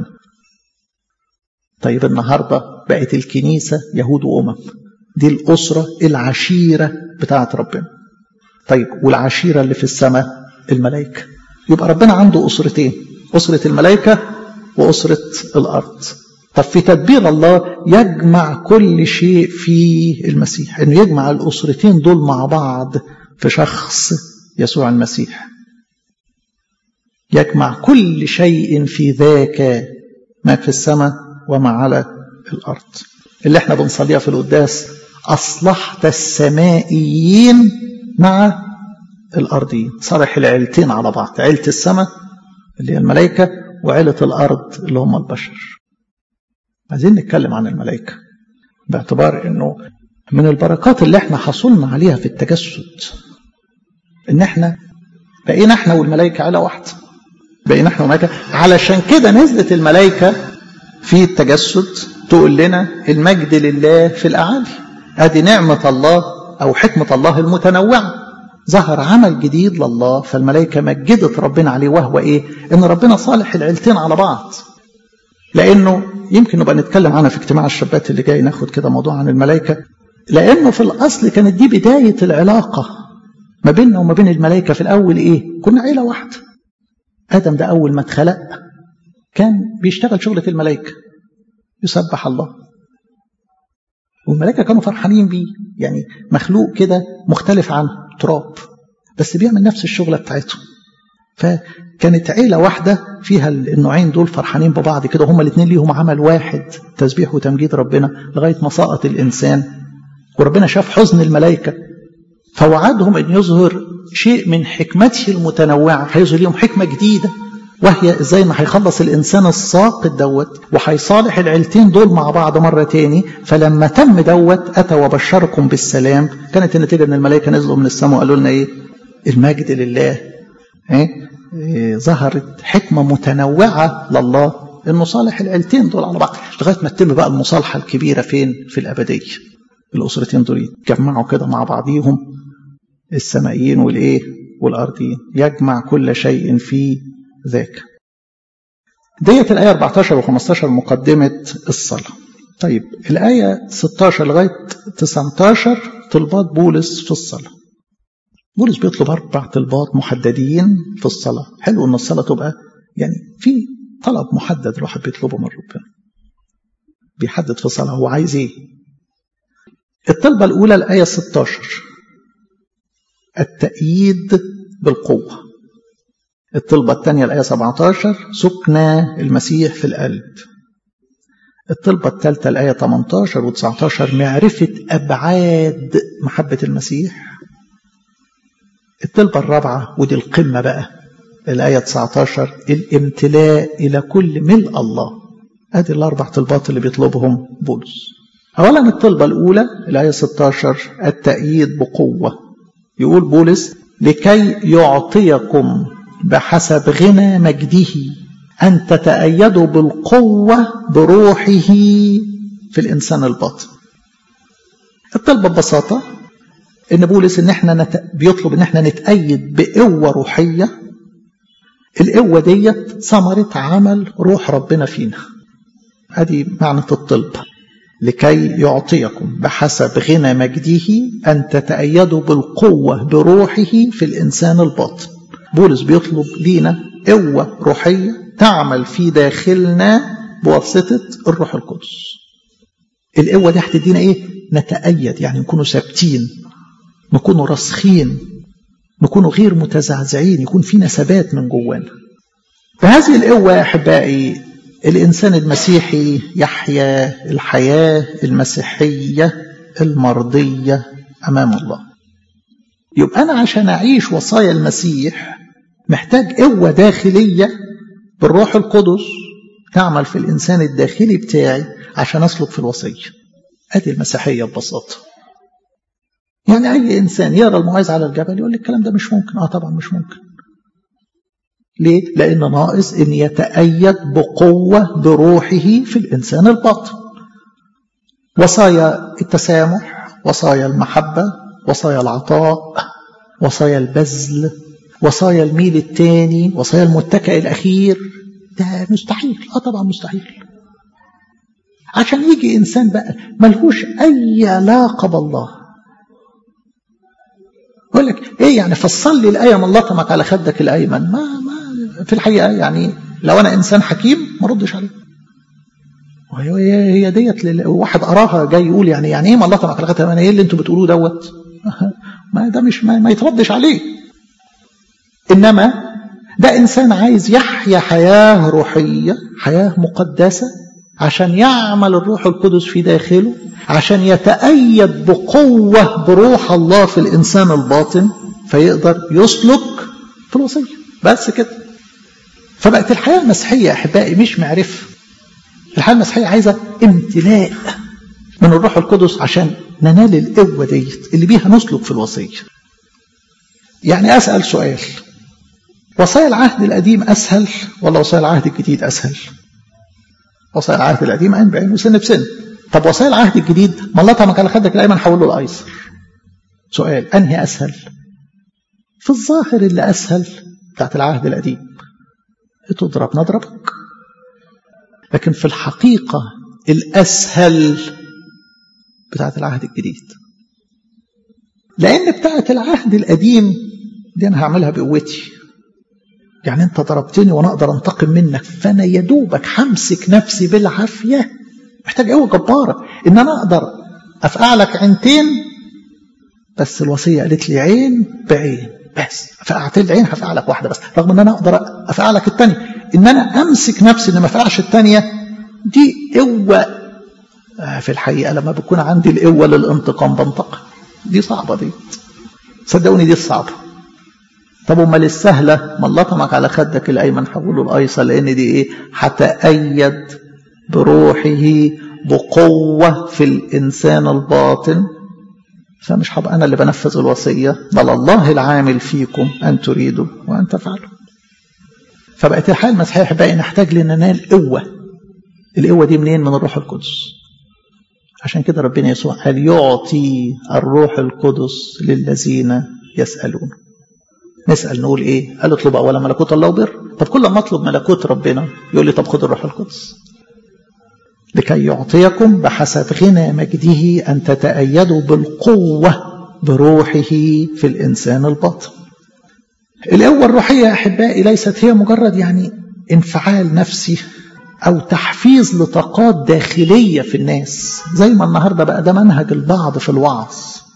[SPEAKER 1] طيب النهاردة بقت الكنيسة يهود وأمم، دي الأسرة العشيرة بتاعت ربنا. طيب والعشيرة اللي في السماء الملائكة. يبقى ربنا عنده أسرتين، أسرة الملائكة وأسرة الأرض. طب في تدبير الله يجمع كل شيء في المسيح، إنه يجمع الأسرتين دول مع بعض في شخص يسوع المسيح. يجمع كل شيء في ذاك ما في السماء وما على الأرض. اللي احنا بنصليها في القداس أصلحت السمائيين مع الأرضيين. صالح العيلتين على بعض، عيلة السماء اللي هي الملائكة وعيلة الأرض اللي هم البشر. عايزين نتكلم عن الملائكة باعتبار انه من البركات اللي احنا حصلنا عليها في التجسد ان احنا بقينا احنا والملائكة عيلة واحدة. بقينا احنا والملائكة. علشان كده نزلت الملائكة في التجسد تقول لنا المجد لله في الأعالي. ادي نعمة الله او حكمة الله المتنوعة. ظهر عمل جديد لله فالملائكة مجدت ربنا عليه، وهو ايه؟ ان ربنا صالح العيلتين على بعض. لأنه يمكن نبقى نتكلم عنها في اجتماع الشابات اللي جاي، ناخد كده موضوع عن الملائكة. لأنه في الأصل كانت دي بداية العلاقة ما بيننا وما بين الملائكة. في الأول إيه؟ كنا عيلة واحدة. آدم ده أول ما اتخلق كان بيشتغل شغلة الملائكة، يسبح الله، والملائكة كانوا فرحانين بيه. يعني مخلوق كده مختلف عن تراب بس بيعمل نفس الشغلة بتاعتهم. فكانت عيلة واحدة فيها النوعين دول فرحانين ببعض كده، هما الاثنين ليهم عمل واحد، تسبيح وتمجيد ربنا، لغاية ما سقط الإنسان وربنا شاف حزن الملائكة فوعدهم أن يظهر شيء من حكمته المتنوعة. هيظهر لهم حكمة جديدة وهي ازاي ما هيخلص الانسان الساقط دوت وهيصالح العيلتين دول مع بعض مره تاني. فلما تم دوت اتى وبشركم بالسلام. كانت النتيجه ان الملائكه نزلوا من السماء وقالوا لنا ايه؟ المجد لله. ايه, إيه ظهرت حكمه متنوعه لله انه صالح العيلتين دول على بعض لغايه ما تتم بقى المصالحه الكبيره فين؟ في الابديه. الاسرتين دول يتجمعوا كده مع بعضيهم، السمائيين والايه؟ والارضيين، يجمع كل شيء في ذاك. ديت الآية أربعتاشر وخمستاشر مقدمة الصلاة. طيب الآية ستاشر لغاية تسعتاشر طلبات بولس في الصلاة. بولس بيطلب أربع طلبات محددين في الصلاة. حلو إن الصلاة تبقى يعني في طلب محدد الواحد بيطلبه من ربنا، بيحدد في الصلاة هو عايز إيه. الطلبة الأولى الآية ستاشر التأييد بالقوة. الطلبة الثانية الآية سبعتاشر سكنى المسيح في القلب. الطلبة الثالثة الآية تمنتاشر وتسعتاشر معرفة أبعاد محبة المسيح. الطلبة الرابعة ودي القمة بقى الآية تسعتاشر الامتلاء إلى كل ملء الله. هذه الأربع طلبات اللي بيطلبهم بولس. أولا الطلبة الأولى الآية ستاشر التأييد بقوة. يقول بولس لكي يعطيكم بحسب غنى مجده أن تتأيدوا بالقوة بروحه في الإنسان الباطن. الطلبة ببساطة إن بولس إن إحنا نت... بيطلب إن إحنا نتأيد بقوة روحية. القوة ديت ثمرة عمل روح ربنا فينا. هذه معنى الطلب. لكي يعطيكم بحسب غنى مجده أن تتأيدوا بالقوة بروحه في الإنسان الباطن. بولس بيطلب لينا قوة روحية تعمل في داخلنا بواسطة الروح القدس. القوة دي هتدينا ايه؟ نتأيد، يعني نكونوا ثابتين، نكونوا راسخين، نكونوا غير متزعزعين، يكون فينا ثبات من جوانا. فهذه القوة يا أحبائي الإنسان المسيحي يحيا الحياة المسيحية المرضية أمام الله. يبقى أنا عشان أعيش وصايا المسيح محتاج قوة داخلية بالروح القدس تعمل في الإنسان الداخلي بتاعي عشان أسلك في الوصية. هذه المسيحية ببساطة. يعني أي إنسان يرى الموعظة على الجبل يقول لك الكلام ده مش ممكن. آه طبعا مش ممكن. ليه؟ لأن ناقص أن يتأيد بقوة بروحه في الإنسان الباطن. وصايا التسامح، وصايا المحبة، وصايا العطاء، وصايا البذل، وصايا الميل الثاني، وصايا المتكئ الأخير، ده مستحيل. آه طبعا مستحيل. عشان يجي إنسان بقى ملهوش أي علاقة بالله يقول لك إيه يعني فصل لي الآية من لطمك على خدك الأيمن. ما ما في الحقيقة يعني لو أنا إنسان حكيم ما ردش عليه. هي ديت واحد أراها جاي يقول يعني يعني إيه من لطمك على خدك الأيمن؟ إيه اللي أنتوا بتقولوه دوت؟ ما ده مش ما, ما يتردش عليه. إنما ده إنسان عايز يحيا حياة روحية، حياة مقدسة، عشان يعمل الروح القدس في داخله، عشان يتأيد بقوة بروح الله في الإنسان الباطن فيقدر يسلك في الوصية. بس كده. فبقت الحياة المسيحية أحبائي مش معرفة. الحياة المسيحية عايزة امتلاء من الروح القدس عشان ننال القوة ديت اللي بيها نسلك في الوصية. يعني أسأل سؤال، وصايا العهد القديم أسهل ولا وصايا العهد الجديد أسهل؟ وصايا العهد القديم عين بعين وسن بسن. طب وصايا العهد الجديد من لطمك على خدك الأيمن حوله الأيسر. سؤال، أنهي أسهل؟ في الظاهر اللي أسهل بتاعت العهد القديم، تضرب نضربك. لكن في الحقيقة الأسهل بتاعت العهد الجديد، لأن بتاعت العهد القديم دي أنا هعملها بقوتي. يعني أنت ضربتني وأنا أقدر أنتقم منك، فأنا يدوبك همسك نفسي بالعافية. محتاج قوة جبارة إن أنا أقدر أفقعلك عينتين، بس الوصية قالت لي عين بعين بس. فقعت العين هفقعلك واحدة بس، رغم إن أنا أقدر أفقعلك الثانية. إن أنا أمسك نفسي إن ما أفقعش الثانية دي قوة. في الحقيقة لما بكون عندي القوة للانتقام بنتقم، دي صعبة. دي صدقوني دي الصعبة. طب امال السهله ما لطمك على خدك الايمن حوله الايسر، لان دي ايه؟ هتأيد بروحه بقوه في الانسان الباطن. فمش هبقى انا اللي بنفذ الوصيه، بل الله العامل فيكم ان تريدوا وان تفعلوا. فبقت الحياه المسيحيه احبائي نحتاج لننال قوه. القوه دي منين؟ من الروح القدس. عشان كده ربنا يسوع قال يعطي الروح القدس للذين يسالون. نسال نقول ايه؟ قال اطلب اولا ملكوت الله وبر. طب كل ما اطلب ملكوت ربنا يقول لي طب خد الروح القدس لكي يعطيكم بحسب غنى مجده أن تتأيدوا بالقوة بروحه في الإنسان الباطن. القوة الروحية يا أحبائي ليست هي مجرد يعني انفعال نفسي أو تحفيز لطاقات داخلية في الناس، زي ما النهاردة بقى ده منهج البعض في الوعظ.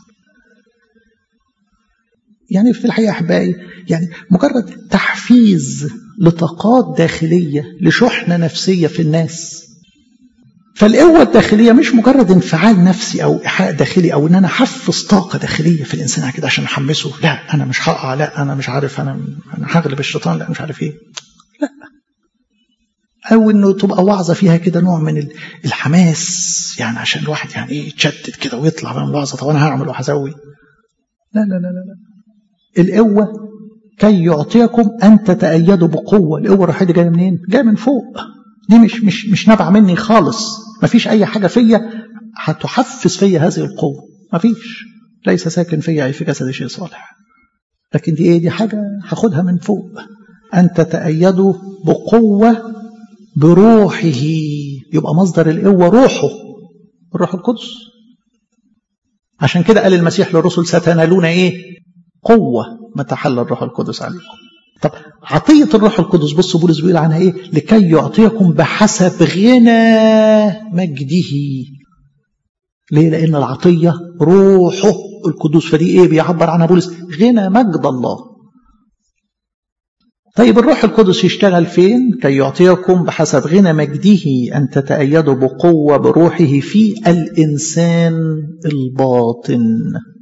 [SPEAKER 1] يعني في الحقيقة أحبائي يعني مجرد تحفيز لطاقات داخلية لشحنة نفسية في الناس. فالقوة الداخلية مش مجرد انفعال نفسي أو إيحاء داخلي أو إن أنا حفز طاقة داخلية في الإنسان كده عشان أحمسه. لا أنا مش هقع، لا أنا مش عارف، أنا أنا هغلب الشيطان، لا مش عارف إيه. لا. أو إنه تبقى وعظة فيها كده نوع من الحماس، يعني عشان الواحد يعني إيه يتشتت كده ويطلع من الوعظة طب أنا هعمل وهسوي. لا لا لا لا لا. القوة كي يعطيكم أن تتأيدوا بقوة. القوة الروحية دي جاية منين؟ جاية من فوق. دي مش مش مش نابعه مني خالص. ما فيش اي حاجه فيا هتحفز فيا هذه القوه، ما فيش. ليس ساكن فيا اي في جسدي شيء صالح. لكن دي ايه؟ دي حاجه هاخدها من فوق. ان تتأيدوا بقوه بروحه. يبقى مصدر القوه روحه، الروح القدس. عشان كده قال المسيح للرسل ستنالون ايه؟ قوه متى حل الروح القدس عليكم. طب عطية الروح القدس بصوا بولس بيقول عنها ايه؟ لكي يعطيكم بحسب غنى مجده. ليه؟ لأن العطية روحه القدس. فدي ايه بيعبر عنها بولس؟ غنى مجد الله. طيب الروح القدس يشتغل فين؟ كي يعطيكم بحسب غنى مجده أن تتأيدوا بقوة بروحه في الإنسان الباطن.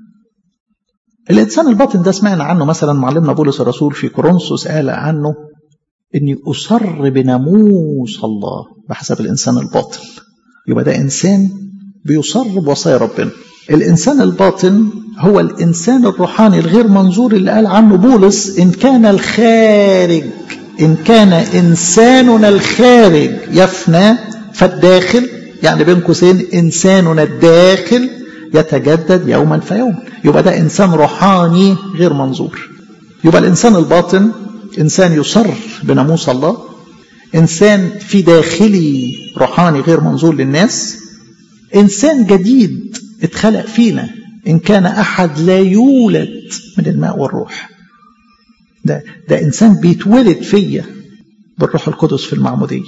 [SPEAKER 1] الإنسان الباطن ده سمعنا عنه مثلا معلمنا بولس الرسول في كورنثوس قال عنه إني أسر بناموس الله بحسب الإنسان الباطن. يبقى ده إنسان بيصر بوصايا ربنا. الإنسان الباطن هو الإنسان الروحاني الغير منظور اللي قال عنه بولس إن كان الخارج إن كان إنساننا الخارج يفنى فالداخل، يعني بين قوسين إنساننا الداخل يتجدد يوما فيوما. يبقى ده إنسان روحاني غير منظور. يبقى الإنسان الباطن إنسان يصر بناموس الله، إنسان في داخلي روحاني غير منظور للناس، إنسان جديد اتخلق فينا إن كان أحد لا يولد من الماء والروح. ده, ده إنسان بيتولد فيا بالروح القدس في المعمودية.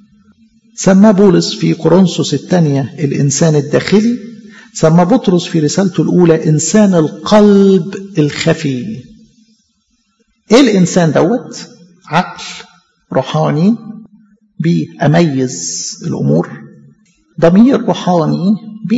[SPEAKER 1] سمى بولس في كورنثوس الثانية الإنسان الداخلي، سمى بطرس في رسالته الأولى إنسان القلب الخفي. إيه الإنسان دوت؟ عقل روحاني بأميز الأمور، ضمير روحاني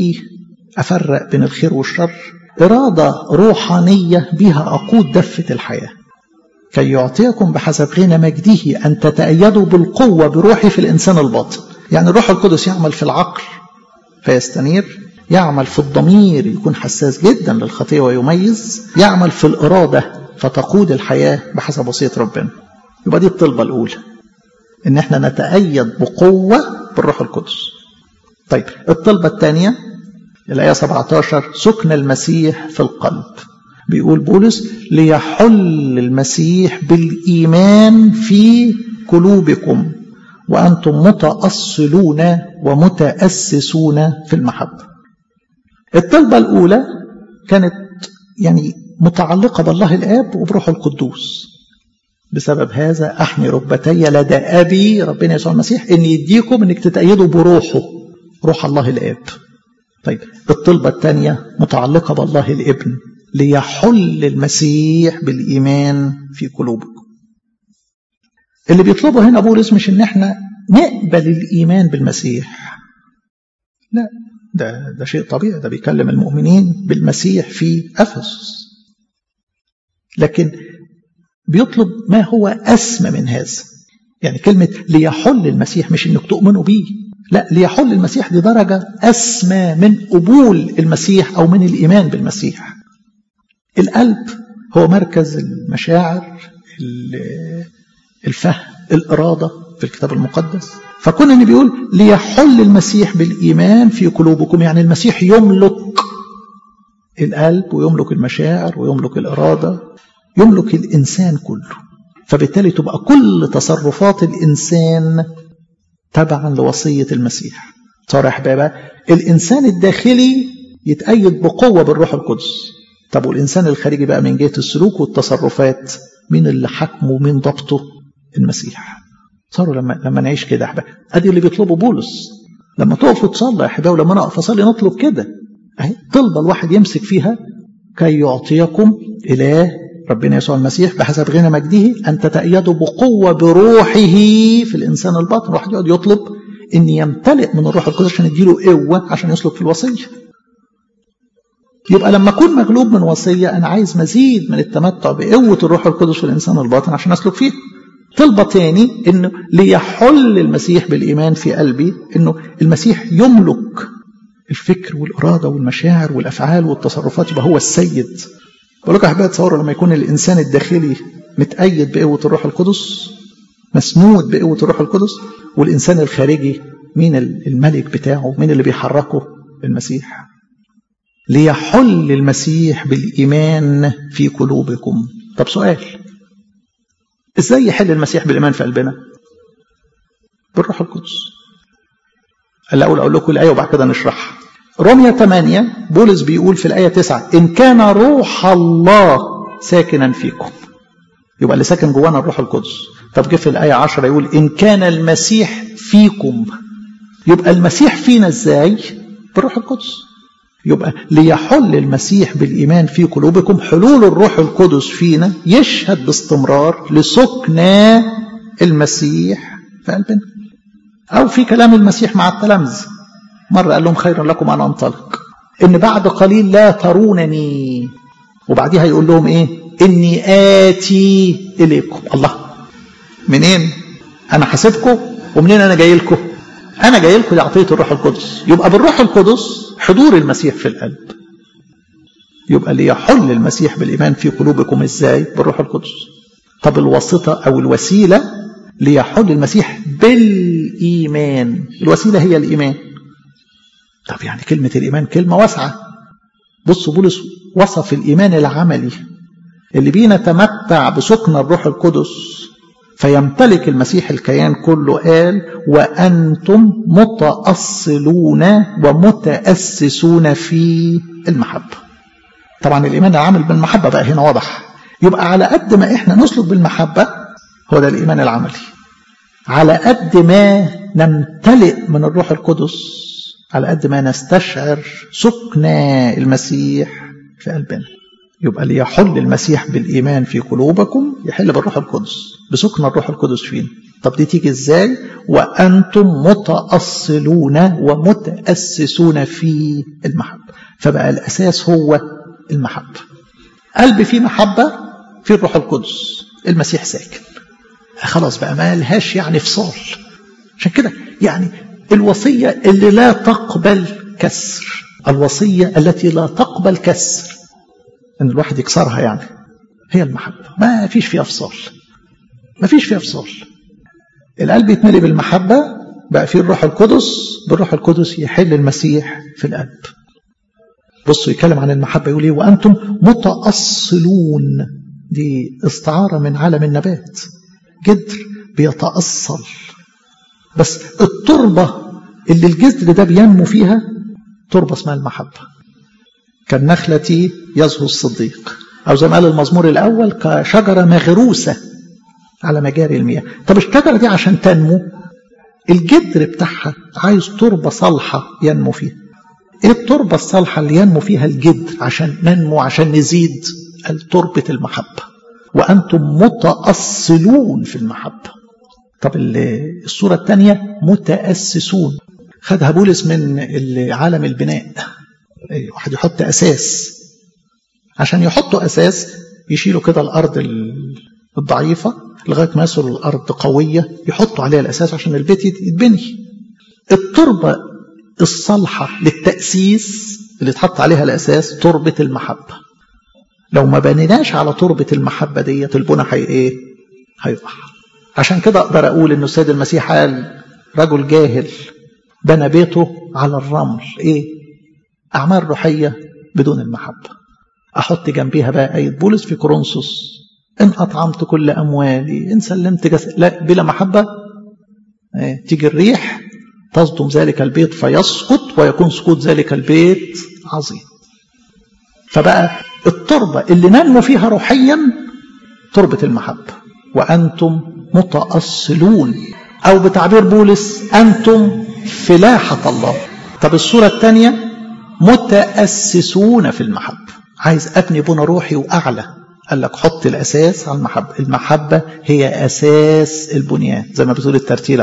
[SPEAKER 1] بأفرق بين الخير والشر، إرادة روحانية بها أقود دفة الحياة. كي يعطيكم بحسب غنى مجده أن تتأيدوا بالقوة بروحي في الإنسان الباطن. يعني الروح القدس يعمل في العقل فيستنير، يعمل في الضمير يكون حساس جدا للخطيئة ويميز، يعمل في الإرادة فتقود الحياة بحسب وصية ربنا. يبقى دي الطلبة الأولى، إن احنا نتأيد بقوة بالروح القدس. طيب الطلبة الثانية الآية سبعة عشر سكن المسيح في القلب. بيقول بولس ليحل المسيح بالإيمان في قلوبكم وأنتم متأصلون ومتأسسون في المحبة. الطلبة الأولى كانت يعني متعلقة بالله الآب وبروح القدوس. بسبب هذا أحني ركبتي لدى أبي ربنا يسوع المسيح إن يديكم إنك تتأيدوا بروحه، روح الله الآب. طيب الطلبة الثانية متعلقة بالله الابن ليحل المسيح بالإيمان في قلوبكم. اللي بيطلبه هنا بولس مش إن احنا نقبل الإيمان بالمسيح، لا، ده ده شيء طبيعي، ده بيكلم المؤمنين بالمسيح في أفسس. لكن بيطلب ما هو أسمى من هذا. يعني كلمة ليحل المسيح مش إنك تؤمنوا بيه، لا، ليحل المسيح دي درجة أسمى من قبول المسيح أو من الإيمان بالمسيح. القلب هو مركز المشاعر، الفهم، الإرادة في الكتاب المقدس. فكون إن بيقول ليحل المسيح بالإيمان في قلوبكم، يعني المسيح يملك القلب ويملك المشاعر ويملك الإرادة، يملك الإنسان كله. فبالتالي تبقى كل تصرفات الإنسان تبعا لوصية المسيح. صار يا حبايبي الإنسان الداخلي يتأيد بقوة بالروح القدس. طب والإنسان الخارجي بقى من جهة السلوك والتصرفات مين اللي حكمه ومين ضبطه؟ المسيح. صاروا لما لما نعيش كده يا حبايبي، ادي اللي بيطلبه بولس. لما تقف وتصلي يا حبايبي، ولما نقف اصلي نطلب كده اهي طلبه الواحد يمسك فيها: كي يعطيكم إله ربنا يسوع المسيح بحسب غنى مجده أن تتأيدوا بقوة بروحه في الإنسان الباطن. واحد يقعد يطلب أن يمتلئ من الروح القدس عشان يديله قوة عشان يسلك في الوصية. يبقى لما أكون مغلوب من وصية أنا عايز مزيد من التمتع بقوة الروح القدس في الإنسان الباطن عشان أسلك فيه. طلبة تاني أنه ليحل المسيح بالإيمان في قلبي، أنه المسيح يملك الفكر والإرادة والمشاعر والأفعال والتصرفات، يبقى هو السيد. بقول لكم يا احبائي، تصوروا لما يكون الانسان الداخلي متأيد بقوة الروح القدس، مسنود بقوة الروح القدس، والانسان الخارجي مين الملك بتاعه؟ مين اللي بيحركه؟ المسيح. ليحل المسيح بالإيمان في قلوبكم. طب سؤال، ازاي يحل المسيح بالإيمان في قلبنا؟ بالروح القدس. الأول أقول لكم الآية وبعد كده نشرحها. رومية ثمانية بولس بيقول في الآية تسعة: إن كان روح الله ساكنا فيكم. يبقى اللي ساكن جوانا الروح القدس. طب جه في الآية عشرة يقول: إن كان المسيح فيكم. يبقى المسيح فينا ازاي؟ بالروح القدس. يبقى ليحل المسيح بالإيمان في قلوبكم، حلول الروح القدس فينا يشهد باستمرار لسكن المسيح في قلبنا. أو في كلام المسيح مع التلامذة مرة قال لهم: خير لكم أن أنطلق، إن بعد قليل لا ترونني. وبعديها يقول لهم إيه؟ إني آتي إليكم. الله، منين أنا حاسبكم ومنين أنا جاي لكم؟ أنا جاي لكم لعطية الروح القدس. يبقى بالروح القدس حضور المسيح في القلب. يبقى ليحل المسيح بالإيمان في قلوبكم إزاي؟ بالروح القدس. طب الواسطة أو الوسيلة ليحل المسيح بالإيمان. الوسيلة هي الإيمان. طب يعني كلمة الإيمان كلمة واسعة. بصوا بولس وصف الإيمان العملي اللي بينا تمتع بسكن الروح القدس فيمتلك المسيح الكيان كله. قال: وأنتم متأصلون ومتأسسون في المحبة. طبعا الإيمان العمل بالمحبة بقى هنا واضح. يبقى على قد ما إحنا نسلك بالمحبة هو ده الإيمان العملي، على قد ما نمتلئ من الروح القدس على قد ما نستشعر سكن المسيح في قلبنا. يبقى ليحل المسيح بالإيمان في قلوبكم، يحل بالروح القدس بسكن الروح القدس فينا. طب دي تيجي إزاي؟ وأنتم متأصلون ومتأسسون في المحبة. فبقى الأساس هو المحبة. قلب فيه محبة في الروح القدس، المسيح ساكن. خلاص بقى ما لهاش يعني فصال. عشان كده يعني الوصية اللي لا تقبل كسر، الوصية التي لا تقبل كسر ان الواحد يكسرها يعني هي المحبة. ما فيش فيها فصال، ما فيش فيها فصال. القلب يتملي بالمحبة بقى فيه الروح القدس، بالروح القدس يحل المسيح في القلب. بصوا يتكلم عن المحبة يقول ايه؟ وأنتم متأصلون. دي استعارة من عالم النبات، جذر بيتأصل. بس التربة اللي الجذر ده بينمو فيها تربة اسمها المحبة. كالنخلة يزهو الصديق، أو زي ما قال المزمور الأول: كشجرة مغروسة على مجاري المياه. طب الشجرة دي عشان تنمو الجذر بتاعها عايز تربة صالحة ينمو فيها. ايه التربة الصالحة اللي ينمو فيها الجذر عشان ننمو عشان نزيد؟ تربة المحبة. وأنتم متأصلون في المحبة. طب الصورة الثانية متأسسون، خدها بولس من عالم البناء. واحد يحط أساس، عشان يحطوا أساس يشيلوا كده الأرض الضعيفة لغاية ما يصل الأرض قوية يحطوا عليها الأساس عشان البيت يتبني. التربة الصالحة للتأسيس اللي تحط عليها الأساس تربة المحبة. لو ما بنيناش على تربة المحبة ديت البنى هي إيه؟ هيضح. عشان كده أقدر أقول إنه السيد المسيح قال رجل جاهل بنى بيته على الرمل. إيه؟ أعمال روحية بدون المحبة. أحط جنبيها بقى آية بولس في كورنثوس: إن أطعمت كل أموالي، إن سلمت جسد، لا بلا محبة إيه؟ تيجي الريح تصدم ذلك البيت فيسقط ويكون سقوط ذلك البيت عظيم. فبقى التربة اللي ننمو فيها روحيا تربة المحبة. وأنتم متأصلون، أو بتعبير بولس أنتم فلاحة الله. طب الصورة الثانية متأسسون في المحبة. عايز أبني بنى روحي وأعلى، قال لك حط الأساس على المحبة. المحبة هي أساس البنيان زي ما بتقول الترتيلة.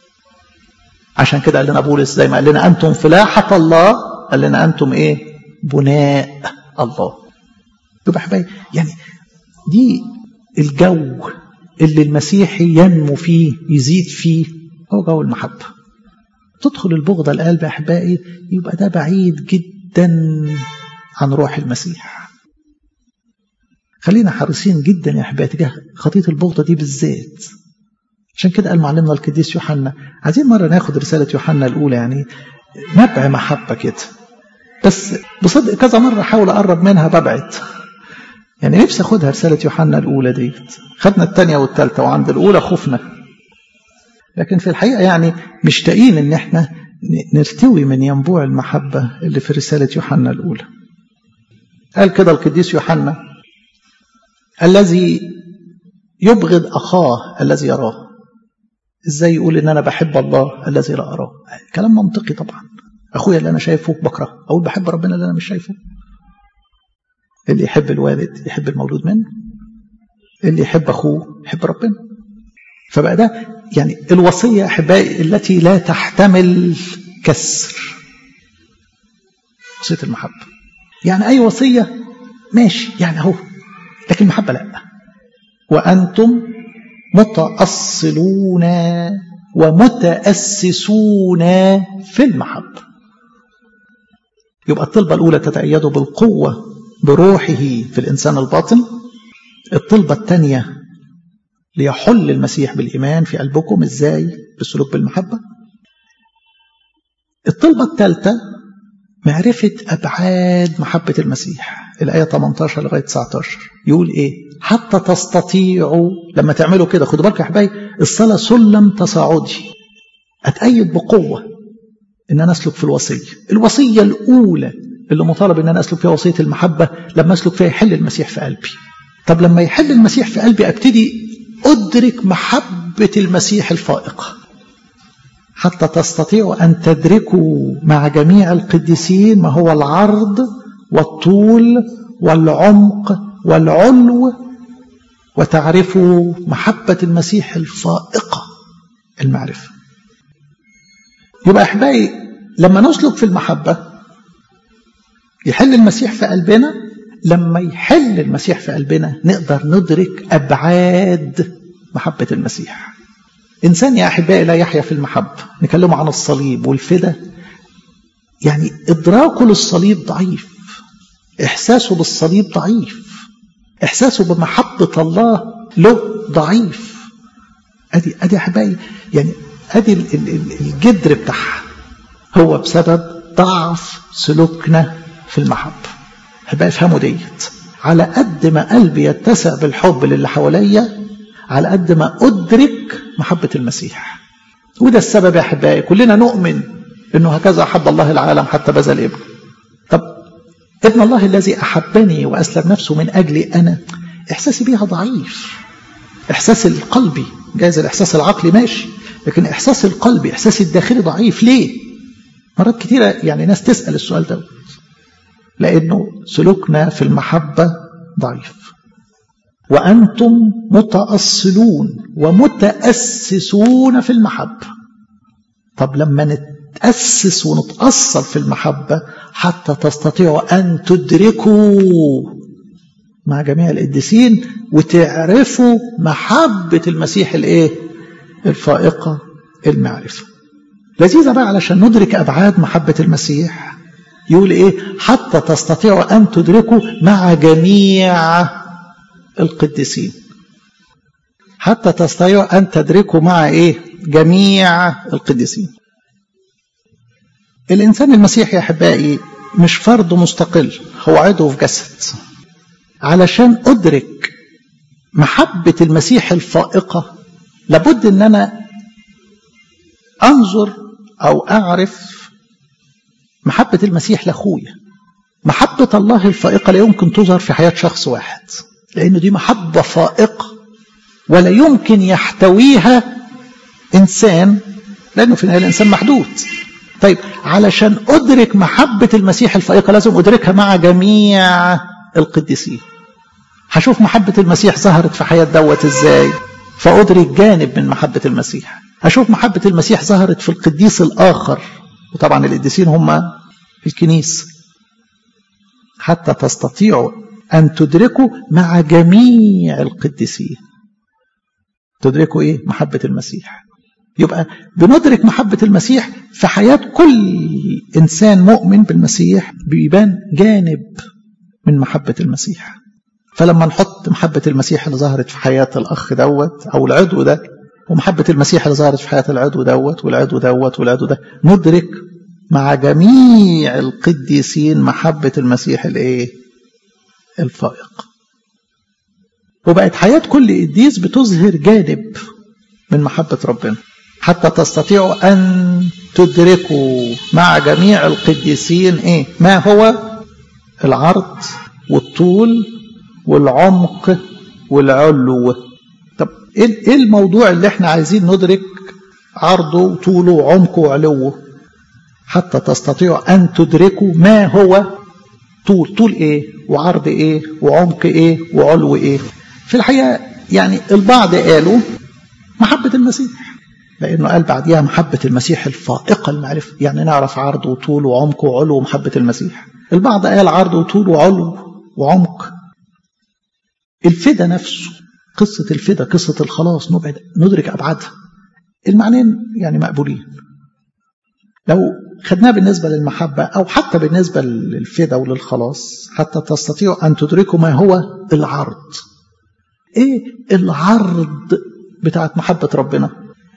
[SPEAKER 1] عشان كده قال لنا بولس زي ما قال لنا أنتم فلاحة الله، قال لنا أنتم إيه؟ بناء الله. يبقى حبايبي يعني دي الجو اللي المسيحي ينمو فيه يزيد فيه، هو جو المحبة. تدخل البغضة القلب يا أحبائي يبقى ده بعيد جدا عن روح المسيح. خلينا حريصين جدا يا أحبائي تجاه خطية البغضة دي بالذات. عشان كده قال معلمنا القديس يوحنا، عايزين مرة ناخد رسالة يوحنا الأولى، يعني نبع محبة كده، بس بصدق كذا مرة حاول أقرب منها ببعد. يعني نفسي أخدها رسالة يوحنا الأولى ديت. خدنا الثانية والثالثة وعند الأولى خفنا، لكن في الحقيقة يعني مشتاقين إن احنا نرتوي من ينبوع المحبة اللي في رسالة يوحنا الأولى. قال كده القديس يوحنا: الذي يبغض أخاه الذي يراه. إزاي يقول إن أنا بحب الله الذي لا أراه؟ كلام منطقي طبعا. أخويا اللي أنا شايفه بكره، أقول بحب ربنا اللي أنا مش شايفه. اللي يحب الوالد يحب المولود منه، اللي يحب أخوه يحب ربنا. فبقى ده يعني الوصية أحبائي التي لا تحتمل كسر، وصية المحبة. يعني أي وصية ماشي يعني أهو، لكن المحبة لا. وأنتم متأصلون ومتأسسون في المحبة. يبقى الطلبة الأولى تتأيد بالقوة بروحه في الإنسان الباطن. الطلبة الثانية ليحل المسيح بالإيمان في قلبكم. إزاي؟ بالسلوك بالمحبة. الطلبة الثالثة معرفة أبعاد محبة المسيح. الآية ثمانية عشر لغاية تسعة عشر يقول إيه؟ حتى تستطيعوا لما تعملوا كده. خدوا بالكم يا حبايبي، الصلاة سلم تصاعدي. أتأيد بقوة إن أنا أسلك في الوصية. الوصية الأولى اللي مطالب إن أنا أسلك فيها وصية المحبة، لما أسلك فيها يحل المسيح في قلبي. طب لما يحل المسيح في قلبي أبتدي أدرك محبة المسيح الفائقة. حتى تستطيعوا أن تدركوا مع جميع القديسين ما هو العرض والطول والعمق والعلو، وتعرفوا محبة المسيح الفائقة المعرفة. يبقى أحبائي لما نسلك في المحبة يحل المسيح في قلبنا. لما يحل المسيح في قلبنا نقدر ندرك أبعاد محبة المسيح. إنسان يا أحبائي لا يحيا في المحبة، نكلمه عن الصليب والفدا، يعني إدراكه للصليب ضعيف، إحساسه بالصليب ضعيف، إحساسه بمحبة الله له ضعيف. أدي أدي أحبائي يعني أدي الجدر بتاعها هو بسبب ضعف سلوكنا في المحبة. أحبائي افهموا ديت. على قد ما قلبي يتسع بالحب للي حواليا على قد ما أدرك محبة المسيح. وده السبب يا أحبائي كلنا نؤمن إنه هكذا أحب الله العالم حتى بذل ابنه. طب ابن الله الذي أحبني وأسلم نفسه من أجلي أنا، إحساسي بيها ضعيف. إحساس القلبي جايز، الإحساس العقلي ماشي، لكن إحساس القلبي إحساس الداخلي ضعيف. ليه؟ مرات كتيرة يعني ناس تسأل السؤال ده، لأنه سلوكنا في المحبة ضعيف. وأنتم متأصلون ومتأسسون في المحبة. طب لما نتأسس ونتأصل في المحبة حتى تستطيعوا أن تدركوا مع جميع القديسين وتعرفوا محبة المسيح الايه الفائقة المعرفة. لذيذة بقى علشان ندرك أبعاد محبة المسيح يقول ايه حتى تستطيعوا أن تدركوا مع جميع القديسين. حتى تستطيعوا أن تدركوا مع ايه جميع القديسين. الإنسان المسيحي يا أحبائي مش فرد مستقل، هو عضو في جسد. علشان أدرك محبة المسيح الفائقة لابد أن أنا أنظر أو أعرف محبة المسيح لأخويا. محبة الله الفائقة لا يمكن تظهر في حياة شخص واحد، لأن دي محبة فائقة ولا يمكن يحتويها إنسان، لأنه في النهاية الإنسان محدود. طيب علشان أدرك محبة المسيح الفائقة لازم أدركها مع جميع القديسين. هشوف محبة المسيح ظهرت في حياة دوت إزاي، فأدرك جانب من محبة المسيح. هشوف محبة المسيح ظهرت في القديس الآخر، وطبعا القديسين هم الكنيسة. حتى تستطيعوا أن تدركوا مع جميع القديسين. تدركوا إيه؟ محبة المسيح. يبقى بندرك محبة المسيح في حياة كل إنسان مؤمن بالمسيح، بيبان جانب من محبة المسيح. فلما نحط محبة المسيح اللي ظهرت في حياة الأخ دوت أو العضو ده، ومحبة المسيح اللي ظهرت في حياة العضو دوت والعضو دوت والعضو ده، ندرك مع جميع القديسين محبة المسيح الايه الفائق. وبقت حياة كل قديس بتظهر جانب من محبة ربنا. حتى تستطيعوا أن تدركوا مع جميع القديسين إيه ما هو العرض والطول والعمق والعلو. طب إيه الموضوع اللي احنا عايزين ندرك عرضه وطوله وعمقه وعلوه؟ حتى تستطيعوا أن تدركوا ما هو طول طول إيه وعرض إيه وعمق إيه وعلو إيه. في الحقيقة يعني البعض قالوا محبة المسيح، لأنه قال بعديها محبة المسيح الفائقة المعرفة، يعني نعرف عرض وطول وعمق وعلو ومحبة المسيح. البعض قال عرض وطول وعلو وعمق الفدا نفسه، قصة الفدا، قصة الخلاص، نبعد ندرك أبعادها. المعنين يعني مقبولين لو خدناه بالنسبة للمحبة أو حتى بالنسبة للفدا وللخلاص. حتى تستطيعوا أن تدركوا ما هو العرض. إيه العرض بتاعت محبة ربنا؟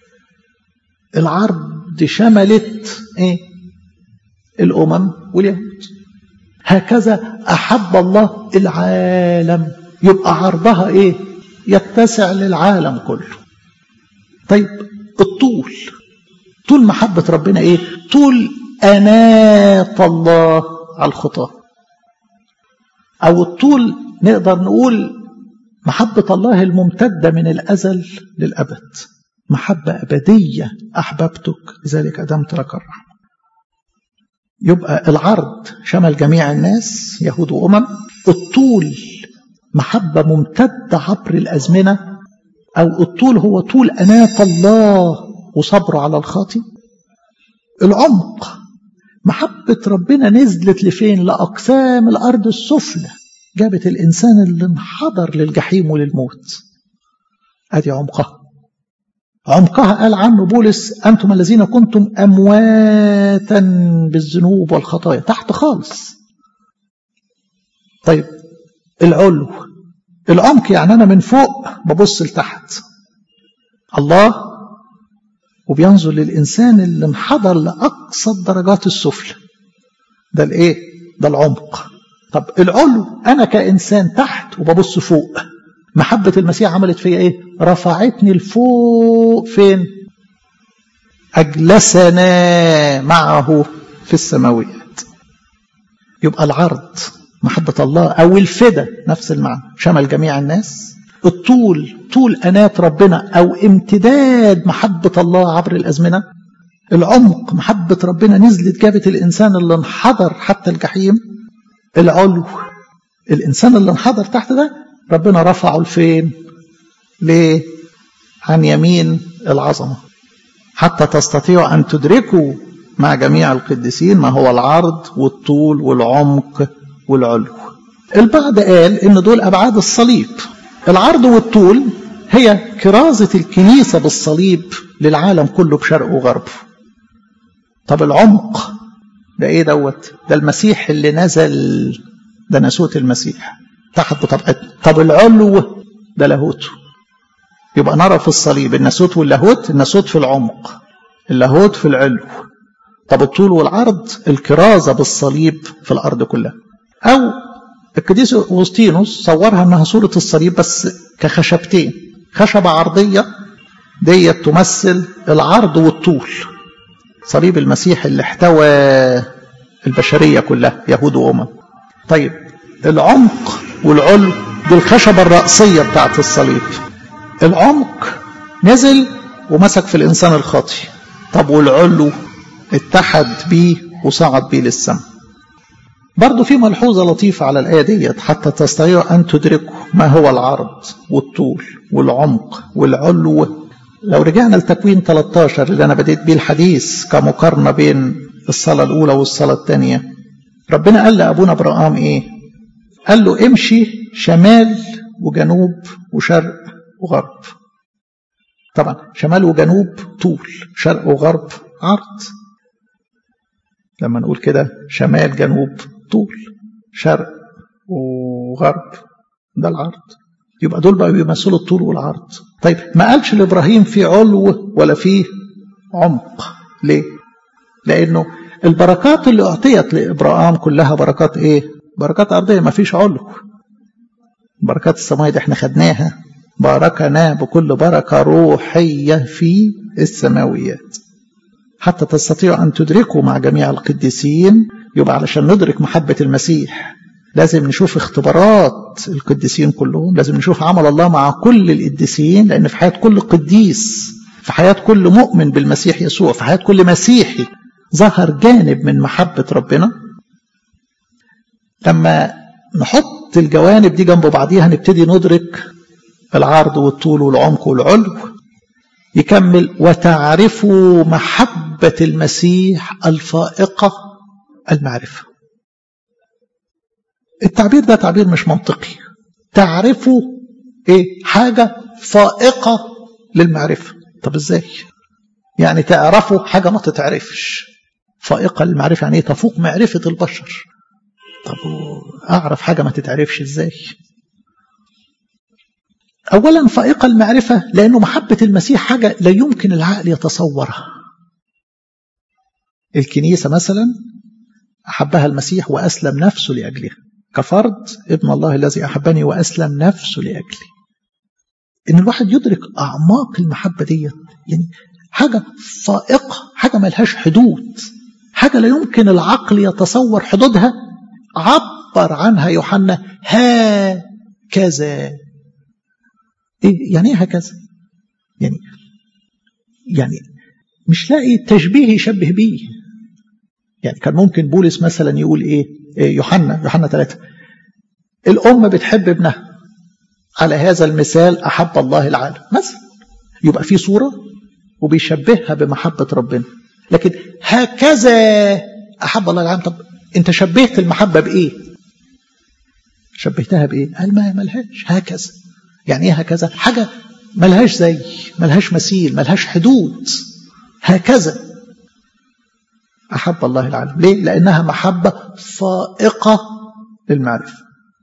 [SPEAKER 1] العرض شملت إيه؟ الأمم واليهود. هكذا أحب الله العالم، يبقى عرضها إيه؟ يتسع للعالم كله. طيب الطول، طول محبة ربنا إيه؟ طول أناة الله على الخطاة، أو الطول نقدر نقول محبة الله الممتدة من الأزل للأبد، محبة أبدية أحببتك لذلك أدمت لك الرحمة. يبقى العرض شمل جميع الناس يهود وأمم. الطول محبة ممتدة عبر الأزمنة، أو الطول هو طول أناة الله وصبره على الخاطئ. العمق محبة ربنا نزلت لفين؟ لأقسام الأرض السفلى، جابت الإنسان اللي انحدر للجحيم وللموت. هذه عمقها. عمقها قال عنه بولس أنتم الذين كنتم أمواتا بالذنوب والخطايا، تحت خالص. طيب العلو، العمق يعني أنا من فوق ببص لتحت الله وبينظر للإنسان اللي انحدر لأقصى الدرجات السفلى. ده الإيه؟ ده العمق. طب العلو أنا كإنسان تحت وببص فوق. محبة المسيح عملت فيا إيه؟ رفعتني لفوق. فين؟ أجلسنا معه في السماويات. يبقى العرض محبة الله أو الفدا نفس المعنى، شمل جميع الناس. الطول طول أناة ربنا أو امتداد محبة الله عبر الأزمنة. العمق محبة ربنا نزلت جابت الإنسان اللي انحدر حتى الجحيم. العلو الإنسان اللي انحدر تحت ده ربنا رفعه لفين؟ ليه؟ عن يمين العظمة. حتى تستطيعوا أن تدركوا مع جميع القديسين ما هو العرض والطول والعمق والعلو. البعض قال إن دول أبعاد الصليب. العرض والطول هي كرازة الكنيسة بالصليب للعالم كله بشرق وغرب. طب العمق ده إيه دوت؟ ده المسيح اللي نزل، ده ناسوت المسيح تحت بطبقته. طب العلو ده لاهوته. يبقى نرى في الصليب الناسوت واللاهوت، الناسوت في العمق، اللاهوت في العلو. طب الطول والعرض الكرازة بالصليب في الأرض كلها. أو القديس أغسطينوس صورها أنها صورة الصليب بس كخشبتين، خشبة عرضية دي تمثل العرض والطول. صليب المسيح اللي احتوى البشرية كلها يهود وأمم. طيب العمق والعلو دي الخشبة الرأسية بتاعت الصليب. العمق نزل ومسك في الإنسان الخاطئ. طب والعلو اتحد بيه وصعد بيه للسماء. برضو في ملحوظة لطيفة على الآية ديت حتى تستطيعوا أن تدركوا ما هو العرض والطول والعمق والعلو. لو رجعنا لتكوين ثلاثة عشر اللي أنا بديت بيه الحديث كمقارنة بين الصلاة الأولى والصلاة الثانية، ربنا قال لأبونا إبراهيم إيه؟ قال له امشي شمال وجنوب وشرق وغرب. طبعا شمال وجنوب طول، شرق وغرب عرض. لما نقول كده شمال جنوب طول، شرق وغرب ده العرض، يبقى دول بقى بيمثلوا الطول والعرض. طيب ما قالش لإبراهيم في علو ولا في عمق. ليه؟ لأنه البركات اللي أعطيت لإبراهيم كلها بركات إيه؟ بركات أرضية، ما فيش علو. بركات السماء دي احنا خدناها، باركنا بكل بركة روحية في السماويات. حتى تستطيعوا أن تدركوا مع جميع القديسين. يبقى علشان ندرك محبة المسيح لازم نشوف اختبارات القديسين كلهم، لازم نشوف عمل الله مع كل القديسين، لأن في حياة كل قديس، في حياة كل مؤمن بالمسيح يسوع، في حياة كل مسيحي ظهر جانب من محبة ربنا. لما نحط الجوانب دي جنب بعضيها نبتدي ندرك العرض والطول والعمق والعلو. يكمل وتعرفوا محبة المسيح الفائقة المعرفة. التعبير ده تعبير مش منطقي. تعرفوا ايه؟ حاجة فائقة للمعرفة. طب ازاي؟ يعني تعرفوا حاجة ما تتعرفش. فائقة للمعرفة يعني ايه؟ تفوق معرفة البشر. طب اعرف حاجة ما تتعرفش ازاي؟ اولا فائقة المعرفة لانه محبة المسيح حاجة لا يمكن العقل يتصورها. الكنيسة مثلا احبها المسيح واسلم نفسه لاجلها كفرد، ابن الله الذي احبني واسلم نفسه لاجلي. ان الواحد يدرك اعماق المحبة دي يعني حاجة فائقة، حاجة ملهاش حدود، حاجة لا يمكن العقل يتصور حدودها. عبر عنها يوحنا هكذا. إيه يعني ايه هكذا؟ يعني يعني مش لاقي تشبيه يشبه بيه. يعني كان ممكن بولس مثلا يقول ايه؟ إيه يوحنا يوحنا ثلاثة الأم بتحب ابنها على هذا المثال أحب الله العالم مثلا. يبقى في صورة وبيشبهها بمحبة ربنا. لكن هكذا أحب الله العالم. طب أنت شبهت المحبة بإيه؟ شبهتها بإيه؟ قال ما ملهاش. هكذا يعني إيه هكذا؟ حاجة ملهاش زي، ملهاش مثيل، ملهاش حدود. هكذا أحب الله العالم. ليه؟ لأنها محبة فائقة للمعرفة.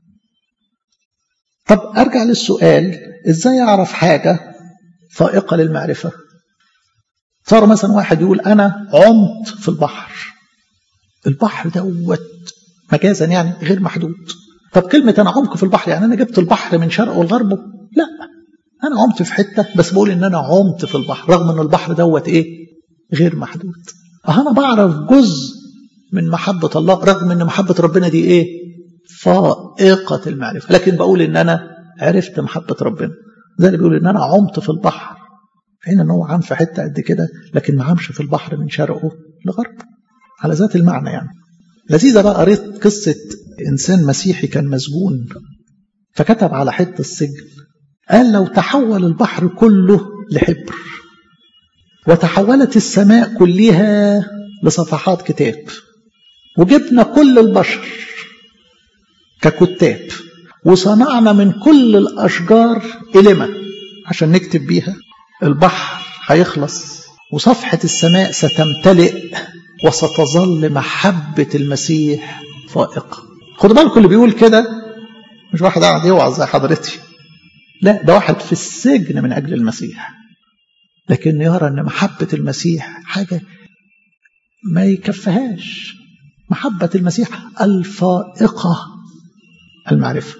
[SPEAKER 1] طب أرجع للسؤال، إزاي أعرف حاجة فائقة للمعرفة؟ صار مثلا واحد يقول أنا عمت في البحر. البحر دوت مجازا يعني غير محدود. طب كلمة أنا عمق في البحر يعني أنا جبت البحر من شرقه لغربه؟ لا، أنا عمت في حتة بس بقول إن أنا عمت في البحر، رغم إن البحر دوت إيه؟ غير محدود. أنا بعرف جزء من محبة الله، رغم إن محبة ربنا دي إيه؟ فائقة المعرفة. لكن بقول إن أنا عرفت محبة ربنا. زي اللي بيقول إن أنا عمت في البحر، حين إن هو عام في حتة قد كده لكن ما عامش في البحر من شرقه لغربه. على ذات المعنى يعني. لذيذة بقى، قريت قصة إنسان مسيحي كان مسجون فكتب على حتة السجن، قال لو تحول البحر كله لحبر وتحولت السماء كلها لصفحات كتاب وجبنا كل البشر ككتاب، وصنعنا من كل الأشجار إلمة عشان نكتب بيها. البحر هيخلص وصفحة السماء ستمتلئ وستظل محبة المسيح فائقة. خدوا بالكم اللي بيقول كده مش واحد قاعد يوعظ زي حضرتي، لا، ده واحد في السجن من أجل المسيح، لكن يرى أن محبة المسيح حاجة ما يكفهاش. محبة المسيح الفائقة المعرفة.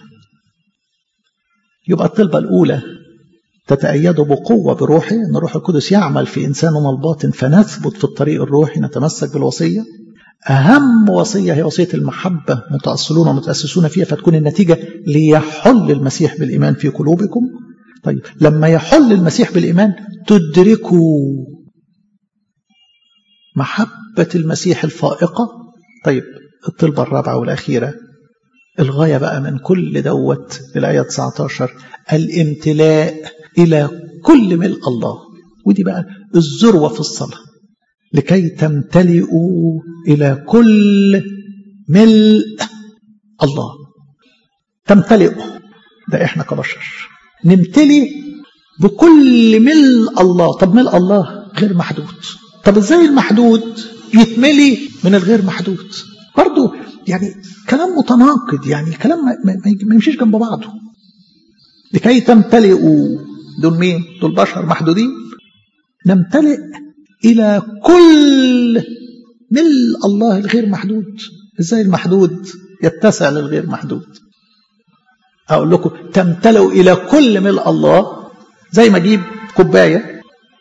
[SPEAKER 1] يبقى الطلبة الأولى تتأيد بقوة بروحه، أن الروح القدس يعمل في إنساننا الباطن فنثبت في الطريق الروحي، نتمسك بالوصية. أهم وصية هي وصية المحبة، متأصلون ومتأسسون فيها، فتكون النتيجة ليحل المسيح بالإيمان في قلوبكم. طيب لما يحل المسيح بالإيمان تدركوا محبة المسيح الفائقة. طيب الطلبة الرابعة والأخيرة، الغاية بقى من كل دوت الآية تسعة عشر، الامتلاء إلى كل ملء الله. ودي بقى الذروة في الصلاة، لكي تمتلئوا إلى كل ملء الله. تمتلئوا ده إحنا كبشر نمتلئ بكل ملء الله. طب ملء الله غير محدود، طب إزاي المحدود يتملي من الغير محدود؟ برضو يعني كلام متناقض، يعني كلام ما يمشيش جنب بعضه. لكي تمتلئوا، دول مين؟ دول بشر محدودين. نمتلئ إلى كل ملء الله الغير محدود. إزاي المحدود يتسع للغير محدود؟ أقول لكم تمتلئوا إلى كل ملء الله زي ما أجيب كوباية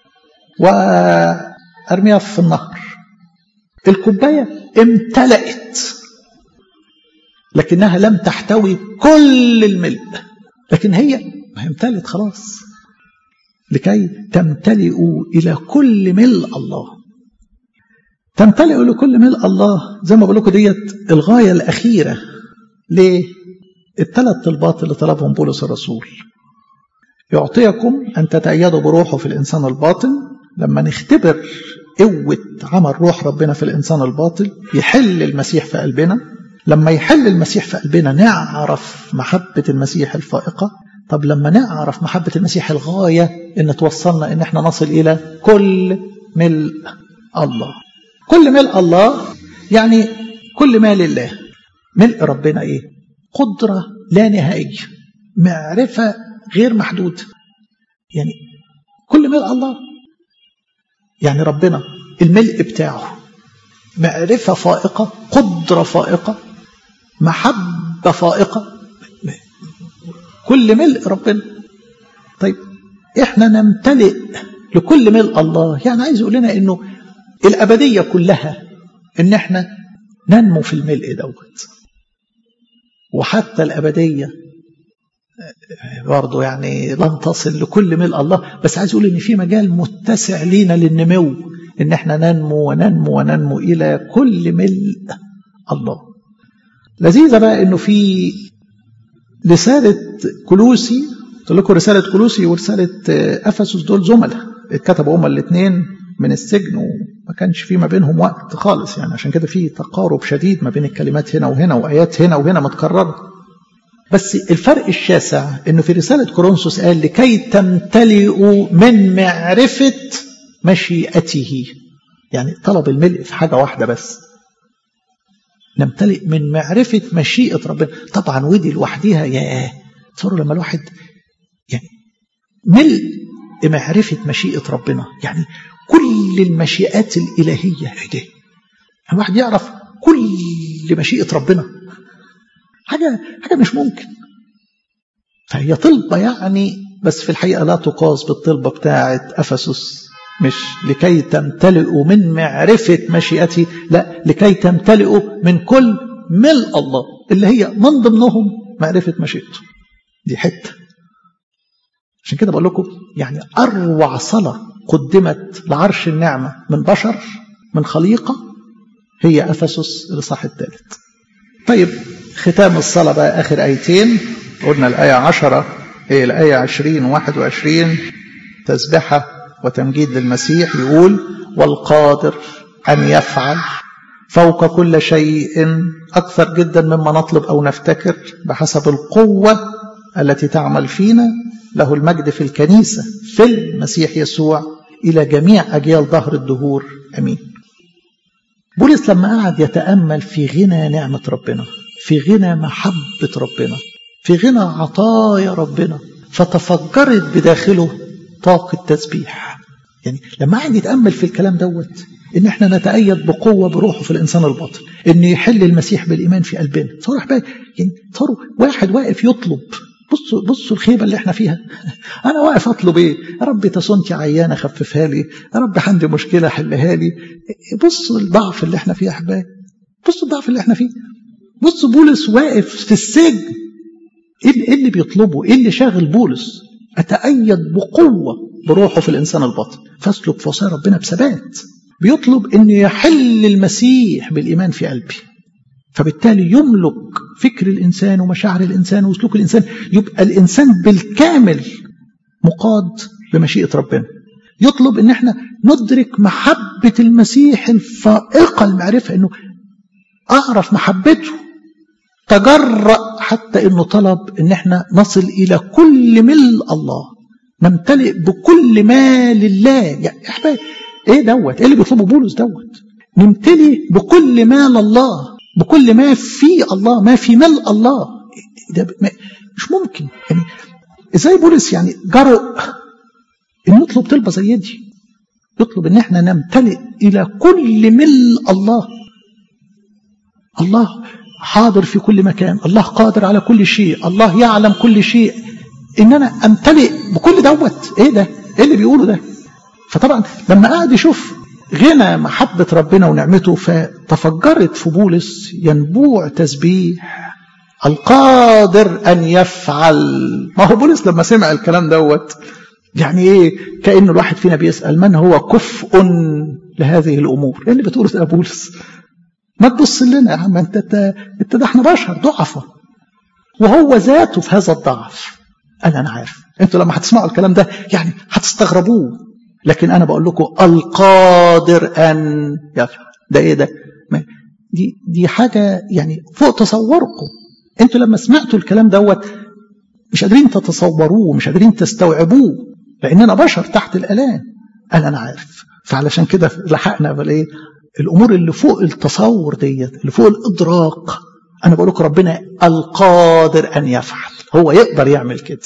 [SPEAKER 1] وأرميها في النهر. الكوباية امتلأت لكنها لم تحتوي كل الملء، لكن هي ما هي امتلأت خلاص. لكي تمتلئوا إلى كل ملء الله. تمتلئوا لكل ملء الله زي ما بقول لكم ديت الغاية الأخيرة. ليه؟ الثلاث طلبات اللي طلبهم بولس الرسول: يعطيكم أن تتأيدوا بروحه في الإنسان الباطن. لما نختبر قوة عمل روح ربنا في الإنسان الباطن يحل المسيح في قلبنا. لما يحل المسيح في قلبنا نعرف محبة المسيح الفائقة. طب لما نعرف محبة المسيح الغاية إن توصلنا إن احنا نصل إلى كل ملء الله. كل ملء الله يعني كل ما لله. ملء ربنا إيه؟ قدرة لا نهائية، معرفة غير محدودة. يعني كل ملء الله يعني ربنا الملء بتاعه معرفة فائقة، قدرة فائقة، محبة فائقة، كل ملء ربنا. طيب احنا نمتلئ لكل ملء الله، يعني عايز يقول لنا انه الابدية كلها ان احنا ننمو في الملء دوت. وحتى الابدية برضه يعني لن تصل لكل ملء الله، بس عايز يقول ان في مجال متسع لينا للنمو، ان احنا ننمو وننمو وننمو الى كل ملء الله. لذيذة بقى انه في رسالة كولوسي، قلت لكم رسالة كولوسي ورسالة افسس دول زملاء، اتكتبوا هما الاثنين من السجن وما كانش في ما بينهم وقت خالص، يعني عشان كده في تقارب شديد ما بين الكلمات هنا وهنا وآيات هنا وهنا متكررة. بس الفرق الشاسع انه في رسالة كورنثوس قال لكي تمتلئوا من معرفة مشيئته، يعني طلب الملء في حاجة واحدة بس، نمتلئ من معرفة مشيئة ربنا. طبعا ودي لوحديها يا تصوروا لما الواحد يعني ملء معرفة مشيئة ربنا، يعني كل المشيئات الإلهية دي الواحد يعرف كل مشيئة ربنا، حاجة حاجة مش ممكن. فهي طلبة يعني، بس في الحقيقة لا تقاس بالطلبة بتاعة أفسس، مش لكي تمتلئوا من معرفة مشيئته، لا، لكي تمتلئوا من كل ملء الله اللي هي من ضمنهم معرفة مشيئته. دي حتة. عشان كده بقول لكم يعني أروع صلاة قدمت لعرش النعمة من بشر من خليقة هي أفسس الإصحاح الثالث. طيب ختام الصلاة بقى آخر آيتين، قلنا الآية عشرة هي الآية عشرين وواحد وعشرين تسبحة وتمجيد للمسيح. يقول والقادر أن يفعل فوق كل شيء أكثر جدا مما نطلب أو نفتكر بحسب القوة التي تعمل فينا، له المجد في الكنيسة في المسيح يسوع إلى جميع أجيال ظهر الدهور أمين. بولس لما قعد يتأمل في غنى نعمة ربنا، في غنى محبة ربنا، في غنى عطايا ربنا، فتفجرت بداخله طاقة تسبيح. يعني لما قعد يتأمل في الكلام دوت، إن إحنا نتأيد بقوة بروحه في الإنسان الباطن، إن يحل المسيح بالإيمان في قلبنا. صار بقى يعني صاروا واحد واقف يطلب. بصوا بصوا الخيبة اللي إحنا فيها. أنا واقف أطلب إيه؟ يا رب تصنتي عيانة خففها لي، يا رب عندي مشكلة حلها لي. بصوا الضعف اللي إحنا فيه يا أحبائي، بصوا الضعف اللي إحنا فيه. بصوا بولس واقف في السجن، إيه اللي بيطلبه؟ إيه اللي شاغل بولس؟ أتأيد بقوة بروحه في الإنسان الباطن فاسلك في وصايا ربنا بثبات. بيطلب أن يحل المسيح بالإيمان في قلبي، فبالتالي يملك فكر الإنسان ومشاعر الإنسان وسلوك الإنسان، يبقى الإنسان بالكامل مقاد بمشيئة ربنا. يطلب أن احنا ندرك محبة المسيح الفائقة المعرفة، أنه أعرف محبته. تجرأ حتى أنه طلب أن احنا نصل إلى كل ملء الله، نمتلئ بكل ما لله. يعني احبائي ايه دوت؟ ايه اللي بيطلبه بولس دوت؟ نمتلئ بكل ما لله، بكل ما في الله، ما في ملء الله. ده مش ممكن. يعني ازاي بولس يعني جرؤ ان يطلب طلبه زي دي؟ يطلب ان احنا نمتلئ الى كل ملء الله. الله حاضر في كل مكان، الله قادر على كل شيء، الله يعلم كل شيء. ان انا امتلئ بكل دوت، ايه ده؟ ايه اللي بيقوله ده؟ فطبعا لما قاعد يشوف غنى محبة ربنا ونعمته، فتفجرت في بولس ينبوع تسبيح القادر أن يفعل. ما هو بولس لما سمع الكلام دوت يعني ايه؟ كأنه الواحد فينا بيسأل من هو كفء لهذه الأمور؟ ايه اللي بتقوله ده بولس؟ ما تبص لنا يا عم، انت انت ده احنا بشر ضعفة، وهو ذاته في هذا الضعف. أنا أنا عارف انتوا لما هتسمعوا الكلام ده يعني هتستغربوه، لكن أنا بقول لكم القادر أن يفعل. ده إيه ده؟ دي دي حاجة يعني فوق تصوركم. أنتوا لما سمعتوا الكلام دوت مش قادرين تتصوروه، مش قادرين تستوعبوه، لأننا بشر تحت الآلام. أنا أنا عارف. فعلشان كده لحقنا بالإيه؟ الأمور اللي فوق التصور ديت، اللي فوق الإدراك. أنا بقول لكم ربنا القادر أن يفعل، هو يقدر يعمل كده.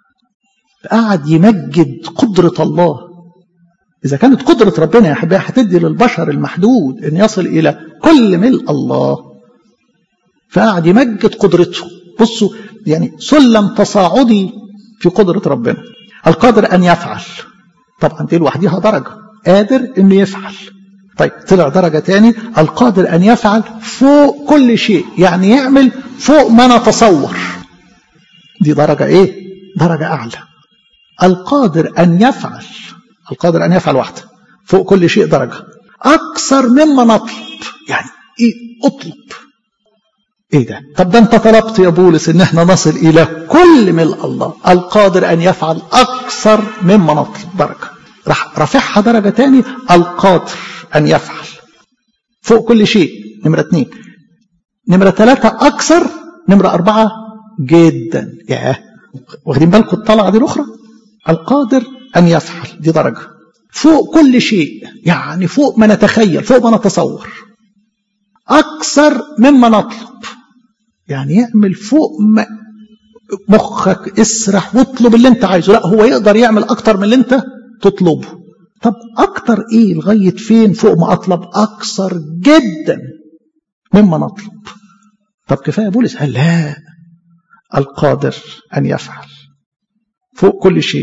[SPEAKER 1] قاعد يمجد قدرة الله. إذا كانت قدرة ربنا يا حبايبي هتدي للبشر المحدود أن يصل إلى كل ملء الله، فقاعد يمجد قدرته. بصوا يعني سلم تصاعدي في قدرة ربنا. القادر أن يفعل، طبعا دي لوحديها درجة، قادر أنه يفعل. طيب طلع درجة تاني، القادر أن يفعل فوق كل شيء، يعني يعمل فوق ما نتصور. دي درجة إيه؟ درجة أعلى. القادر أن يفعل، القادر أن يفعل واحدة، فوق كل شيء درجة أكثر مما نطلب. يعني إيه أطلب؟ إيه ده؟ طب ده أنت طلبت يا بولس إن احنا نصل إلى كل ملء الله. القادر أن يفعل أكثر مما نطلب درجة، راح رفعها درجة تاني، القادر أن يفعل فوق كل شيء. نمرة اثنين، نمرة ثلاثة أكثر، نمرة أربعة جدا. ياه، واخدين بالكم الطلعة دي الأخرى؟ القادر أن يفعل دي درجة فوق كل شيء، يعني فوق ما نتخيل، فوق ما نتصور. أكثر مما نطلب، يعني يعمل فوق ما مخك اسرح واطلب اللي انت عايزه. لا، هو يقدر يعمل أكتر من اللي انت تطلبه. طب أكتر إيه؟ لغاية فين فوق ما أطلب؟ أكثر جدا مما نطلب. طب كفاية بولس؟ قال لا، القادر أن يفعل فوق كل شيء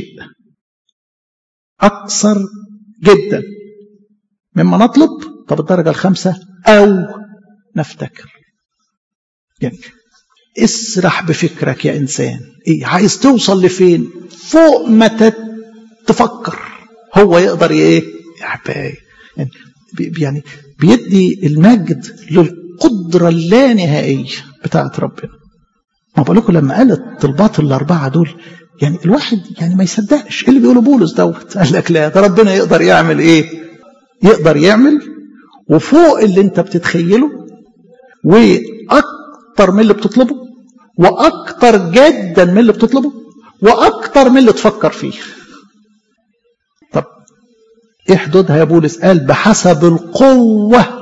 [SPEAKER 1] أكثر جدا مما نطلب. طب الدرجة الخامسة، أو نفتكر. يعني اسرح بفكرك يا إنسان، إيه عايز توصل لفين؟ فوق ما تفكر هو يقدر إيه يا حبايبي. يعني, يعني بيدي المجد للقدرة اللانهائية بتاعت ربنا. ما بقول لكم لما قال الطلبات الأربعة دول، يعني الواحد يعني ما يصدقش ايه اللي بيقوله بولس دوت. قال لك لا، ده ربنا يقدر يعمل ايه؟ يقدر يعمل وفوق اللي انت بتتخيله واكتر من اللي بتطلبه واكتر جدا من اللي بتطلبه واكتر من اللي تفكر فيه. طب ايه حدودها يا بولس؟ قال بحسب القوة.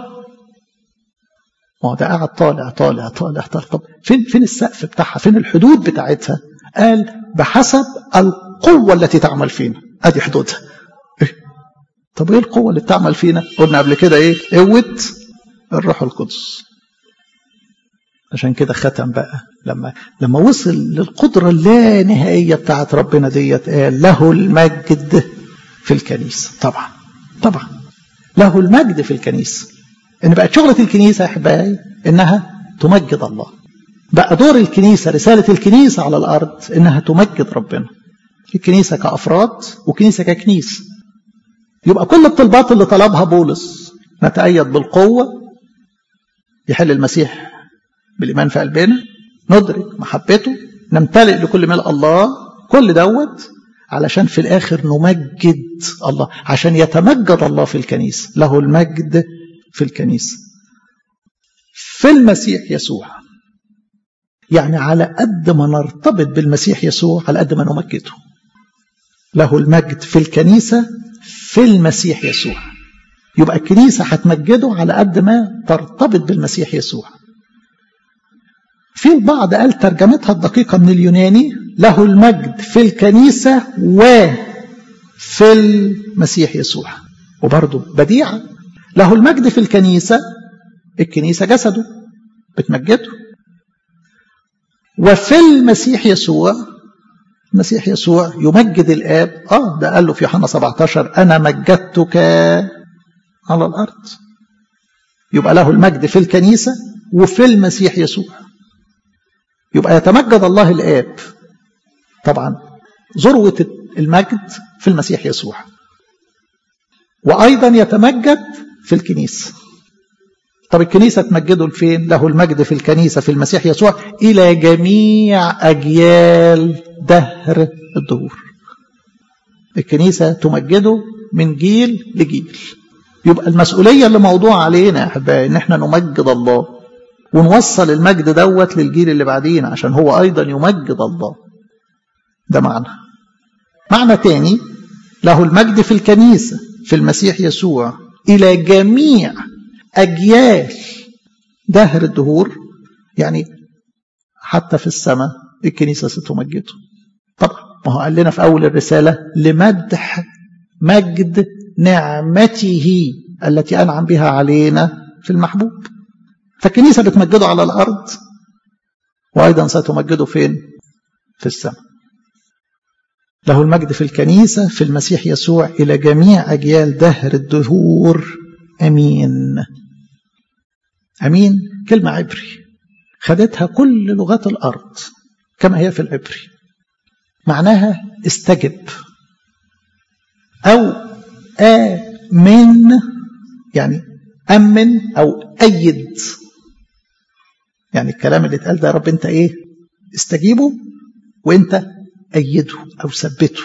[SPEAKER 1] ما ده قاعد طالع طالع طالع طالع. طب فين فين السقف بتاعها؟ فين الحدود بتاعتها؟ قال بحسب القوة التي تعمل فينا. ادي حدودها. إيه؟ طب ايه القوة اللي بتعمل فينا؟ قلنا قبل كده ايه؟ قوة الروح القدس. عشان كده ختم بقى لما لما وصل للقدرة اللانهائية بتاعت ربنا ديت، قال له المجد في الكنيسة. طبعا طبعا له المجد في الكنيسة. ان بقت شغلة الكنيسة يا احبائي انها تمجد الله. بقى دور الكنيسة، رسالة الكنيسة على الارض انها تمجد ربنا. الكنيسة كأفراد وكنيسة ككنيسة. يبقى كل الطلبات اللي طلبها بولس، نتأيد بالقوة، يحل المسيح بالإيمان في قلبنا، ندرك محبته، نمتلئ لكل ملء الله، كل دوت علشان في الآخر نمجد الله، عشان يتمجد الله في الكنيسة. له المجد في الكنيسة في المسيح يسوع. يعني على قد ما نرتبط بالمسيح يسوع على قد ما نمجده. له المجد في الكنيسة في المسيح يسوع. يبقى الكنيسة هتمجده على قد ما ترتبط بالمسيح يسوع. في البعض قال ترجمتها الدقيقة من اليوناني له المجد في الكنيسة وفي المسيح يسوع. وبرضه بديعة. له المجد في الكنيسة، الكنيسة جسده بتمجده. وفي المسيح يسوع، المسيح يسوع يمجد الآب. آه ده قال له في يوحنا سبعة عشر أنا مجدتك على الأرض. يبقى له المجد في الكنيسة وفي المسيح يسوع. يبقى يتمجد الله الآب طبعا ذروة المجد في المسيح يسوع، وأيضا يتمجد في الكنيسة. طب الكنيسة تمجده لفين؟ له المجد في الكنيسة في المسيح يسوع إلى جميع أجيال دهر الدهور. الكنيسة تمجده من جيل لجيل. يبقى المسؤولية اللي موضوع علينا يا أحبائي إن احنا نمجد الله ونوصل المجد دوت للجيل اللي بعدين عشان هو أيضا يمجد الله. ده معنى. معنى تاني له المجد في الكنيسة في المسيح يسوع إلى جميع أجيال دهر الدهور. يعني حتى في السماء الكنيسة ستمجده. طبعا ما هو قال لنا في أول الرسالة لمدح مجد نعمته التي أنعم بها علينا في المحبوب. فالكنيسة بتمجده على الأرض وأيضا ستمجده فين؟ في السماء. له المجد في الكنيسة في المسيح يسوع إلى جميع أجيال دهر الدهور أمين. أمين كلمة عبري خدتها كل لغات الأرض كما هي في العبري. معناها استجب أو آمن، يعني أمن أو أيد. يعني الكلام اللي اتقال ده يا رب أنت إيه؟ استجيبه وأنت أيده أو ثبته.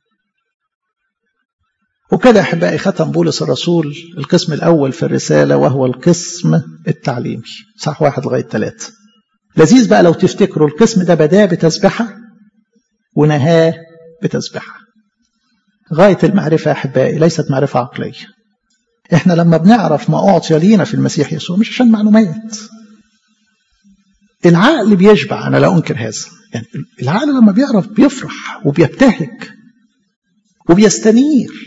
[SPEAKER 1] وكده أحبائي ختم بولس الرسول القسم الأول في الرسالة وهو القسم التعليمي صح واحد لغاية ثلاثة. لذيذ بقى لو تفتكروا القسم ده بدأ بتسبحة ونهاه بتسبحة. غاية المعرفة أحبائي ليست معرفة عقلية. إحنا لما بنعرف ما أعطي لينا في المسيح يسوع مش عشان معلومات. العقل بيشبع، أنا لا أنكر هذا. يعني العقل لما بيعرف بيفرح وبيبتهج وبيستنير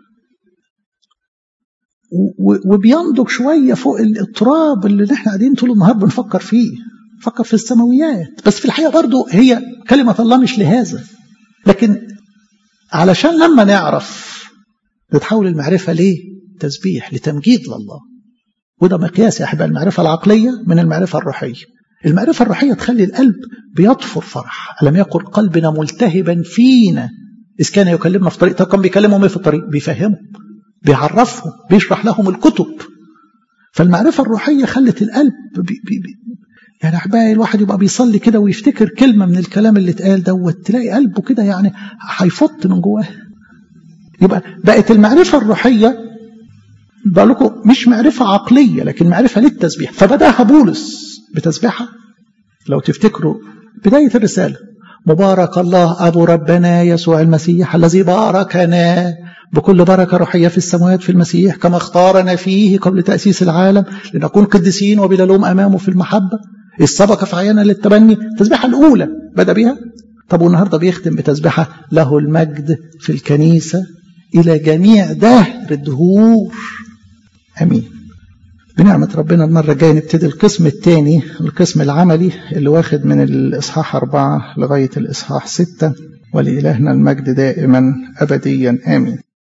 [SPEAKER 1] وبينضج شوية فوق التراب اللي احنا قاعدين طول النهار بنفكر فيه. نفكر في السماويات، بس في الحقيقة برضو هي كلمة الله مش لهذا. لكن علشان لما نعرف نتحول المعرفة ليه؟ تسبيح، لتمجيد لله. وده مقياس يا أحبائي المعرفة العقلية من المعرفة الروحية. المعرفة الروحية تخلي القلب بيطفر فرح. ألم يكن قلبنا ملتهبا فينا إذ كان يكلمنا في طريق. طب كان بيكلمهم في الطريق؟ بيفهمهم، بيعرفهم، بيشرح لهم الكتب. فالمعرفة الروحية خلت القلب بي بي بي يعني أحبائي الواحد يبقى بيصلي كده ويفتكر كلمة من الكلام اللي اتقال دوت تلاقي قلبه كده يعني هيفط من جواه. يبقى بقت المعرفة الروحية بقول لكم مش معرفة عقلية لكن معرفة للتسبيح. فبداها بولس بتسبيحة. لو تفتكروا بداية الرسالة: مبارك الله أبو ربنا يسوع المسيح الذي باركنا بكل بركة روحية في السماوات في المسيح كما اختارنا فيه قبل تأسيس العالم لنكون قديسين وبلا لوم أمامه في المحبة إذ سبق في عيانا للتبني. التسبيحة الأولى بدأ بها. طب والنهاردة بيختم بتسبيحة: له المجد في الكنيسة إلى جميع دهر الدهور أمين. بنعمة ربنا المرة الجاية نبتدي القسم الثاني، القسم العملي اللي واخد من الإصحاح أربعة لغاية الإصحاح ستة. ولإلهنا المجد دائما أبديا آمين.